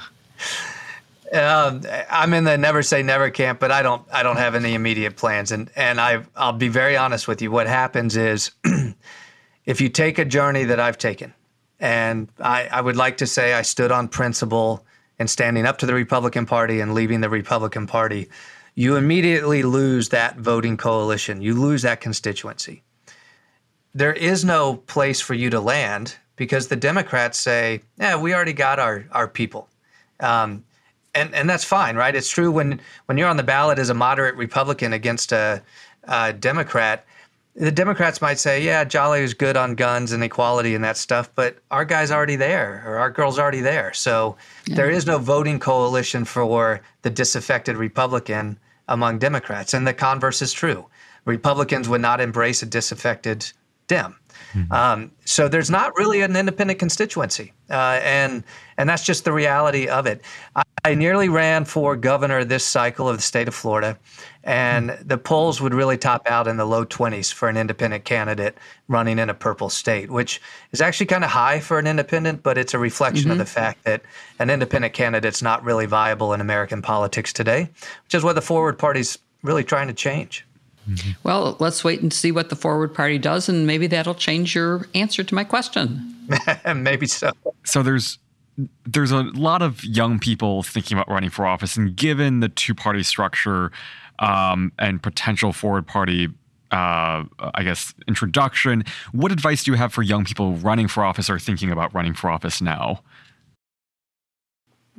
Um, I'm in the never say never camp, but I don't I don't have any immediate plans. And and I I'll be very honest with you. What happens is if you take a journey that I've taken, and I, I would like to say I stood on principle and standing up to the Republican Party and leaving the Republican Party, you immediately lose that voting coalition. You lose that constituency. There is no place for you to land because the Democrats say, yeah, we already got our, our people. Um, and, and that's fine, right? It's true when, when you're on the ballot as a moderate Republican against a, a Democrat, the Democrats might say, yeah, Jolly is good on guns and equality and that stuff, but our guy's already there, or our girl's already there. So yeah. there is no voting coalition for the disaffected Republican among Democrats. And the converse is true. Republicans would not embrace a disaffected Dem. Mm-hmm. Um, so there's not really an independent constituency. Uh, and and that's just the reality of it. I, I nearly ran for governor this cycle of the state of Florida, and mm-hmm. the polls would really top out in the low twenties for an independent candidate running in a purple state, which is actually kind of high for an independent, but it's a reflection mm-hmm. of the fact that an independent candidate's not really viable in American politics today, which is what the Forward Party's really trying to change. Mm-hmm. Well, let's wait and see what the Forward Party does, and maybe that'll change your answer to my question. Maybe so. So there's there's a lot of young people thinking about running for office, and given the two-party structure um, and potential Forward Party, uh, I guess, introduction, what advice do you have for young people running for office or thinking about running for office now? Yeah.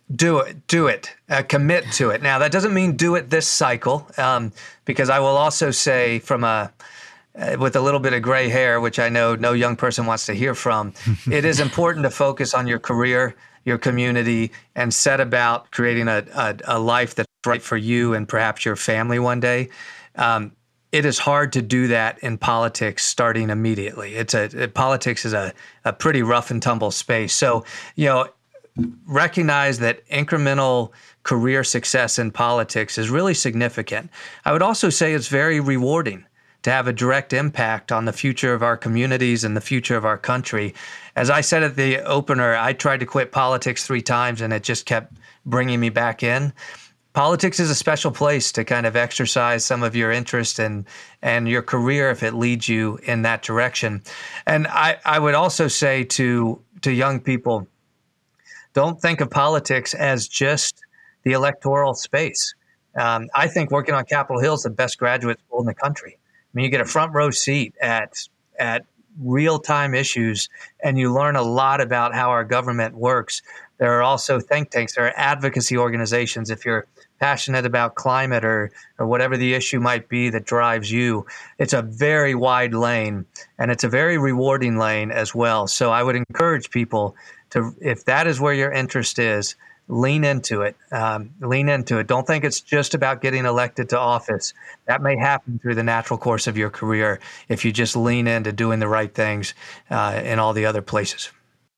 Do it, do it, uh, commit to it. Now, that doesn't mean do it this cycle, um, because I will also say from a, uh, with a little bit of gray hair, which I know no young person wants to hear from, it is important to focus on your career, your community, and set about creating a, a, a life that's right for you and perhaps your family one day. Um, it is hard to do that in politics starting immediately. It's a, it, politics is a, a pretty rough and tumble space. So, you know, recognize that incremental career success in politics is really significant. I would also say it's very rewarding to have a direct impact on the future of our communities and the future of our country. As I said at the opener, I tried to quit politics three times and it just kept bringing me back in. Politics is a special place to kind of exercise some of your interest and and your career if it leads you in that direction. And I, I would also say to to young people, don't think of politics as just the electoral space. Um, I think working on Capitol Hill is the best graduate school in the country. I mean, you get a front row seat at at real-time issues, and you learn a lot about how our government works. There are also think tanks. There are advocacy organizations. If you're passionate about climate or or whatever the issue might be that drives you, it's a very wide lane, and it's a very rewarding lane as well. So I would encourage people to, if that is where your interest is, lean into it. Um, lean into it. Don't think it's just about getting elected to office. That may happen through the natural course of your career if you just lean into doing the right things uh, in all the other places.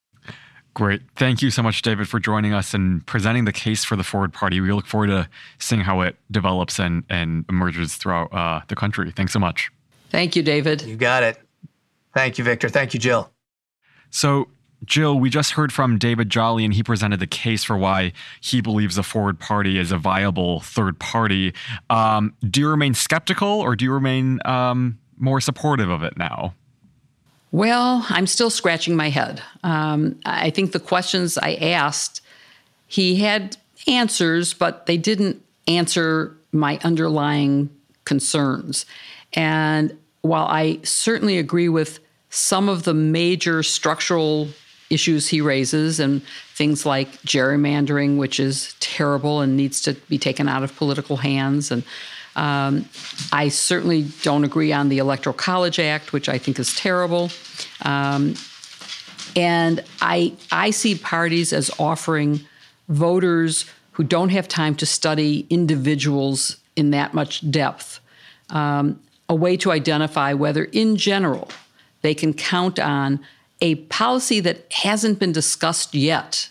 Great. Thank you so much, David, for joining us and presenting the case for the Forward Party. We look forward to seeing how it develops and, and emerges throughout uh, the country. Thanks so much. Thank you, David. You got it. Thank you, Victor. Thank you, Jill. So, Jill, we just heard from David Jolly, and he presented the case for why he believes the Forward Party is a viable third party. Um, do you remain skeptical, or do you remain um, more supportive of it now? Well, I'm still scratching my head. Um, I think the questions I asked, he had answers, but they didn't answer my underlying concerns. And while I certainly agree with some of the major structural issues he raises, and things like gerrymandering, which is terrible and needs to be taken out of political hands. And um, I certainly don't agree on the Electoral College Act, which I think is terrible. Um, and I I see parties as offering voters who don't have time to study individuals in that much depth um, a way to identify whether, in general, they can count on a policy that hasn't been discussed yet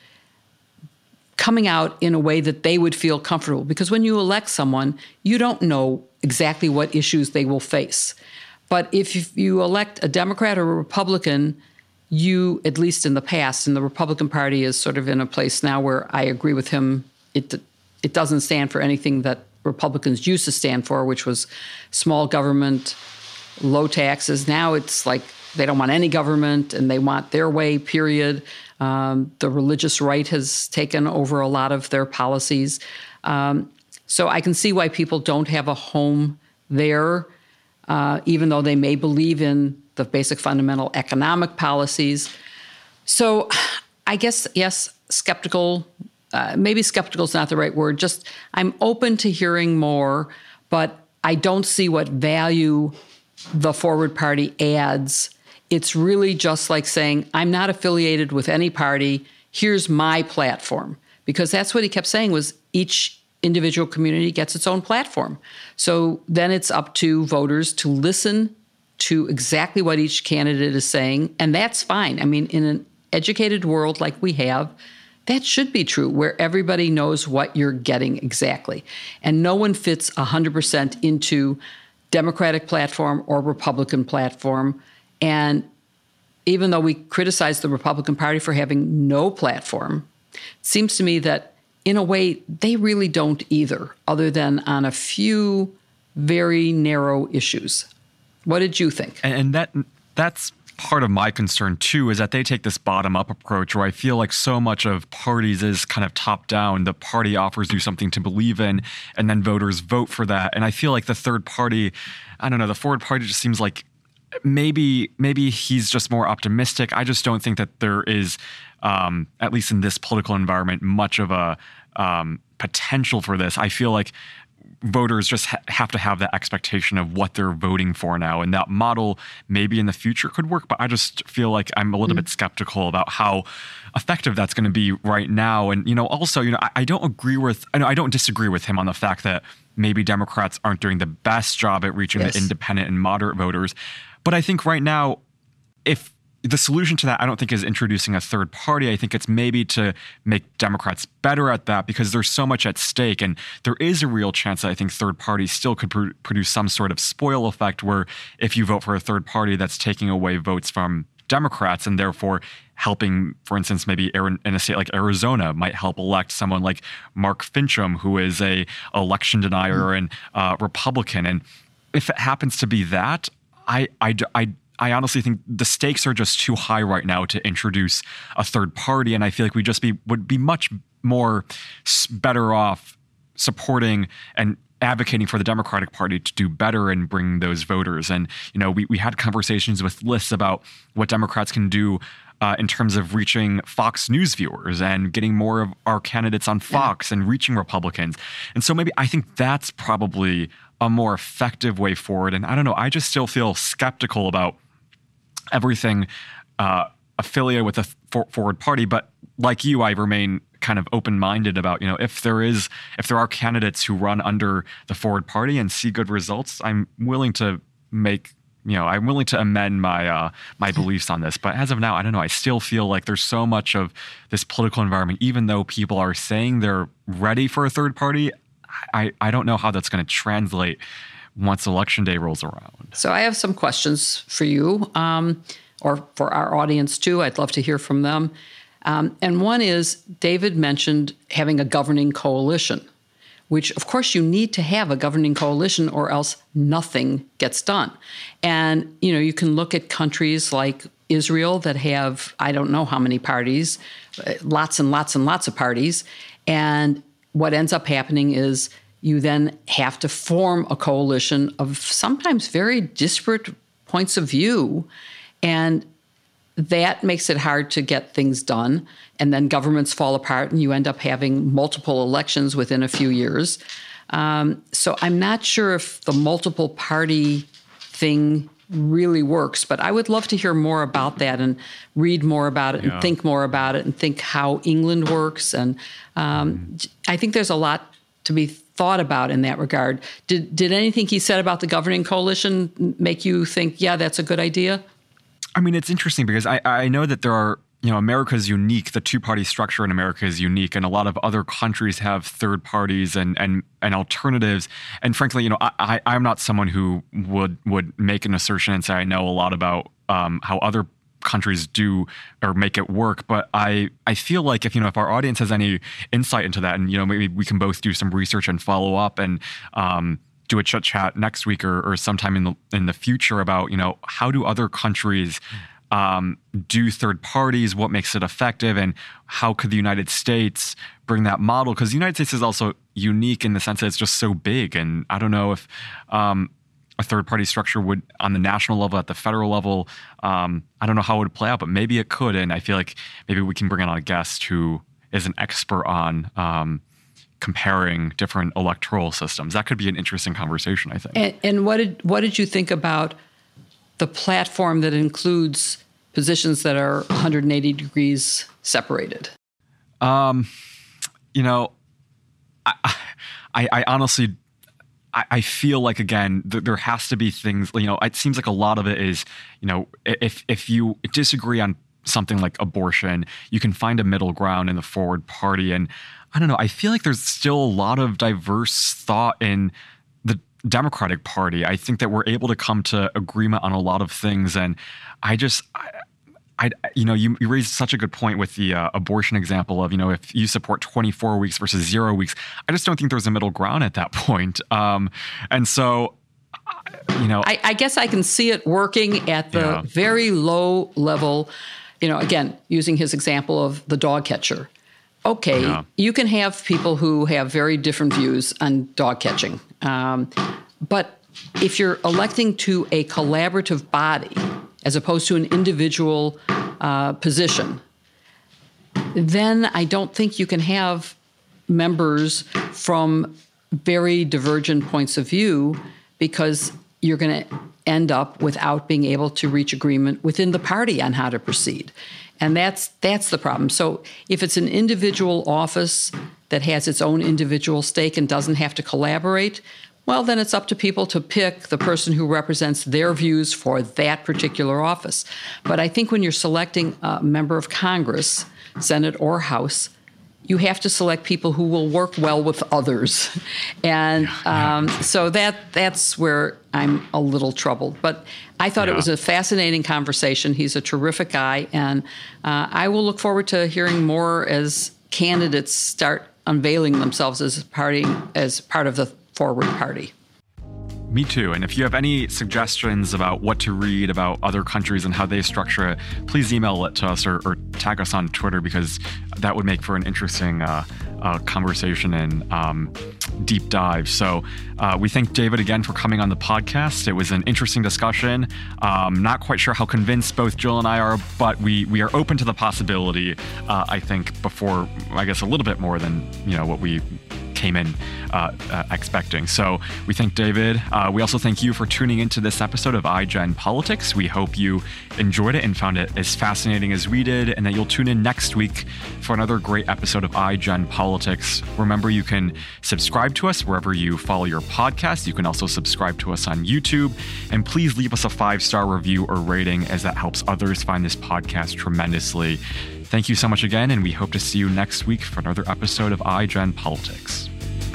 coming out in a way that they would feel comfortable. Because when you elect someone, you don't know exactly what issues they will face. But if you elect a Democrat or a Republican, you, at least in the past, and the Republican Party is sort of in a place now where I agree with him, it it doesn't stand for anything that Republicans used to stand for, which was small government, low taxes. Now it's like they don't want any government and they want their way, period. Um, the religious right has taken over a lot of their policies. Um, so I can see why people don't have a home there, uh, even though they may believe in the basic fundamental economic policies. So I guess, yes, skeptical. Uh, maybe skeptical is not the right word. Just I'm open to hearing more, but I don't see what value the Forward Party adds. It's really just like saying, I'm not affiliated with any party. Here's my platform. Because that's what he kept saying was each individual community gets its own platform. So then it's up to voters to listen to exactly what each candidate is saying. And that's fine. I mean, in an educated world like we have, that should be true, where everybody knows what you're getting exactly. And no one fits one hundred percent into Democratic platform or Republican platform. And even though we criticize the Republican Party for having no platform, it seems to me that in a way they really don't either, other than on a few very narrow issues. What did you think? And that that's part of my concern, too, is that they take this bottom-up approach where I feel like so much of parties is kind of top-down. The party offers you something to believe in, and then voters vote for that. And I feel like the third party, I don't know, the Forward Party just seems like maybe maybe he's just more optimistic. I just don't think that there is um, at least in this political environment, much of a um, potential for this. I feel like voters just ha- have to have that expectation of what they're voting for now. And that model maybe in the future could work, but I just feel like I'm a little mm. bit skeptical about how effective that's going to be right now. And, you know, also, you know, I, I don't agree with, I know I don't disagree with him on the fact that maybe Democrats aren't doing the best job at reaching yes. the independent and moderate voters. But I think right now, if the solution to that, I don't think is introducing a third party. I think it's maybe to make Democrats better at that because there's so much at stake. And there is a real chance that I think third parties still could pr- produce some sort of spoil effect where if you vote for a third party, that's taking away votes from Democrats and therefore helping, for instance, maybe in a state like Arizona might help elect someone like Mark Fincham, who is a election denier mm-hmm. and uh, Republican. And if it happens to be that, I, I, I I honestly think the stakes are just too high right now to introduce a third party, and I feel like we just be would be much more better off supporting and advocating for the Democratic Party to do better and bring those voters. And you know, we we had conversations with lists about what Democrats can do uh, in terms of reaching Fox News viewers and getting more of our candidates on Fox yeah. and reaching Republicans. And so maybe I think that's probably a more effective way forward. And I don't know, I just still feel skeptical about everything uh, affiliated with the for- forward party. But like you, I remain kind of open-minded about, you know, if there is, if there are candidates who run under the forward party and see good results, I'm willing to make, you know, I'm willing to amend my uh, my beliefs on this. But as of now, I don't know. I still feel like there's so much of this political environment, even though people are saying they're ready for a third party, I, I don't know how that's going to translate once Election Day rolls around. So I have some questions for you, um, or for our audience too. I'd love to hear from them. Um, and one is, David mentioned having a governing coalition, which of course you need to have a governing coalition or else nothing gets done. And, you know, you can look at countries like Israel that have, I don't know how many parties, lots and lots and lots of parties. And what ends up happening is you then have to form a coalition of sometimes very disparate points of view. And that makes it hard to get things done. And then governments fall apart and you end up having multiple elections within a few years. Um, so I'm not sure if the multiple party thing really works, but I would love to hear more about that and read more about it yeah. and think more about it and think how England works. And um, mm. I think there's a lot to be thought about in that regard. Did did anything he said about the governing coalition make you think, yeah, that's a good idea? I mean, it's interesting because I, I know that there are, you know, America is unique. The two-party structure in America is unique, and a lot of other countries have third parties and and, and alternatives. And frankly, you know, I, I, I'm not someone who would would make an assertion and say I know a lot about um, how other countries do or make it work. But I, I feel like if, you know, if our audience has any insight into that, and, you know, maybe we can both do some research and follow up and um, do a chit chat next week or, or sometime in the in the future about, you know, how do other countries um, do third parties, what makes it effective, and how could the United States bring that model? Because the United States is also unique in the sense that it's just so big. And I don't know if um, a third-party structure would, on the national level, at the federal level, um, I don't know how it would play out, but maybe it could. And I feel like maybe we can bring on a guest who is an expert on um, comparing different electoral systems. That could be an interesting conversation, I think. And, and what did what did you think about the platform that includes positions that are one hundred eighty degrees separated? Um, you know, I, I, I honestly. I feel like, again, there has to be things, you know, it seems like a lot of it is, you know, if if you disagree on something like abortion, you can find a middle ground in the forward party. And I don't know, I feel like there's still a lot of diverse thought in the Democratic Party. I think that we're able to come to agreement on a lot of things. And I just, I, I, you know, you, you raised such a good point with the uh, abortion example of, you know, if you support twenty-four weeks versus zero weeks, I just don't think there's a middle ground at that point. Um, and so, you know, I, I guess I can see it working at the yeah. very low level, you know, again, using his example of the dog catcher. Okay, yeah. you can have people who have very different views on dog catching. Um, but if you're electing to a collaborative body, as opposed to an individual uh, position, then I don't think you can have members from very divergent points of view, because you're going to end up without being able to reach agreement within the party on how to proceed. And that's that's the problem. So if it's an individual office that has its own individual stake and doesn't have to collaborate, well, then it's up to people to pick the person who represents their views for that particular office. But I think when you're selecting a member of Congress, Senate or House, you have to select people who will work well with others. And um, so that that's where I'm a little troubled. But I thought yeah. it was a fascinating conversation. He's a terrific guy. And uh, I will look forward to hearing more as candidates start unveiling themselves as party, as part of the Forward Party. Me too. And if you have any suggestions about what to read about other countries and how they structure it, please email it to us or, or tag us on Twitter, because that would make for an interesting uh, uh, conversation and um, deep dive. So uh, we thank David again for coming on the podcast. It was an interesting discussion. Um, not quite sure how convinced both Jill and I are, but we we are open to the possibility, uh, I think, before, I guess, a little bit more than, you know, what we came in uh, uh, expecting. So we thank David. Uh, we also thank you for tuning into this episode of iGen Politics. We hope you enjoyed it and found it as fascinating as we did, and that you'll tune in next week for another great episode of iGen Politics. Remember, you can subscribe to us wherever you follow your podcast. You can also subscribe to us on YouTube, and please leave us a five-star review or rating, as that helps others find this podcast tremendously. Thank you so much again, and we hope to see you next week for another episode of iGen Politics.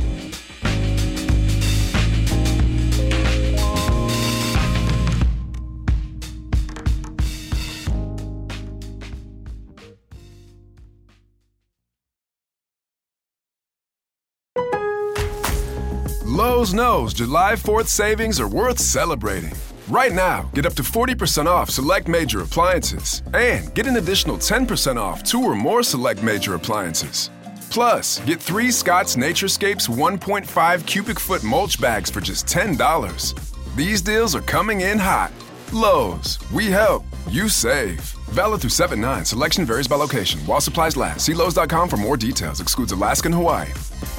Lowe's knows July fourth savings are worth celebrating. Right now, get up to forty percent off select major appliances and get an additional ten percent off two or more select major appliances. Plus, get three Scott's Naturescapes one point five cubic foot mulch bags for just ten dollars. These deals are coming in hot. Lowe's, we help, you save. Valid through seven nine. Selection varies by location. While supplies last. See Lowe's dot com for more details. Excludes Alaska and Hawaii.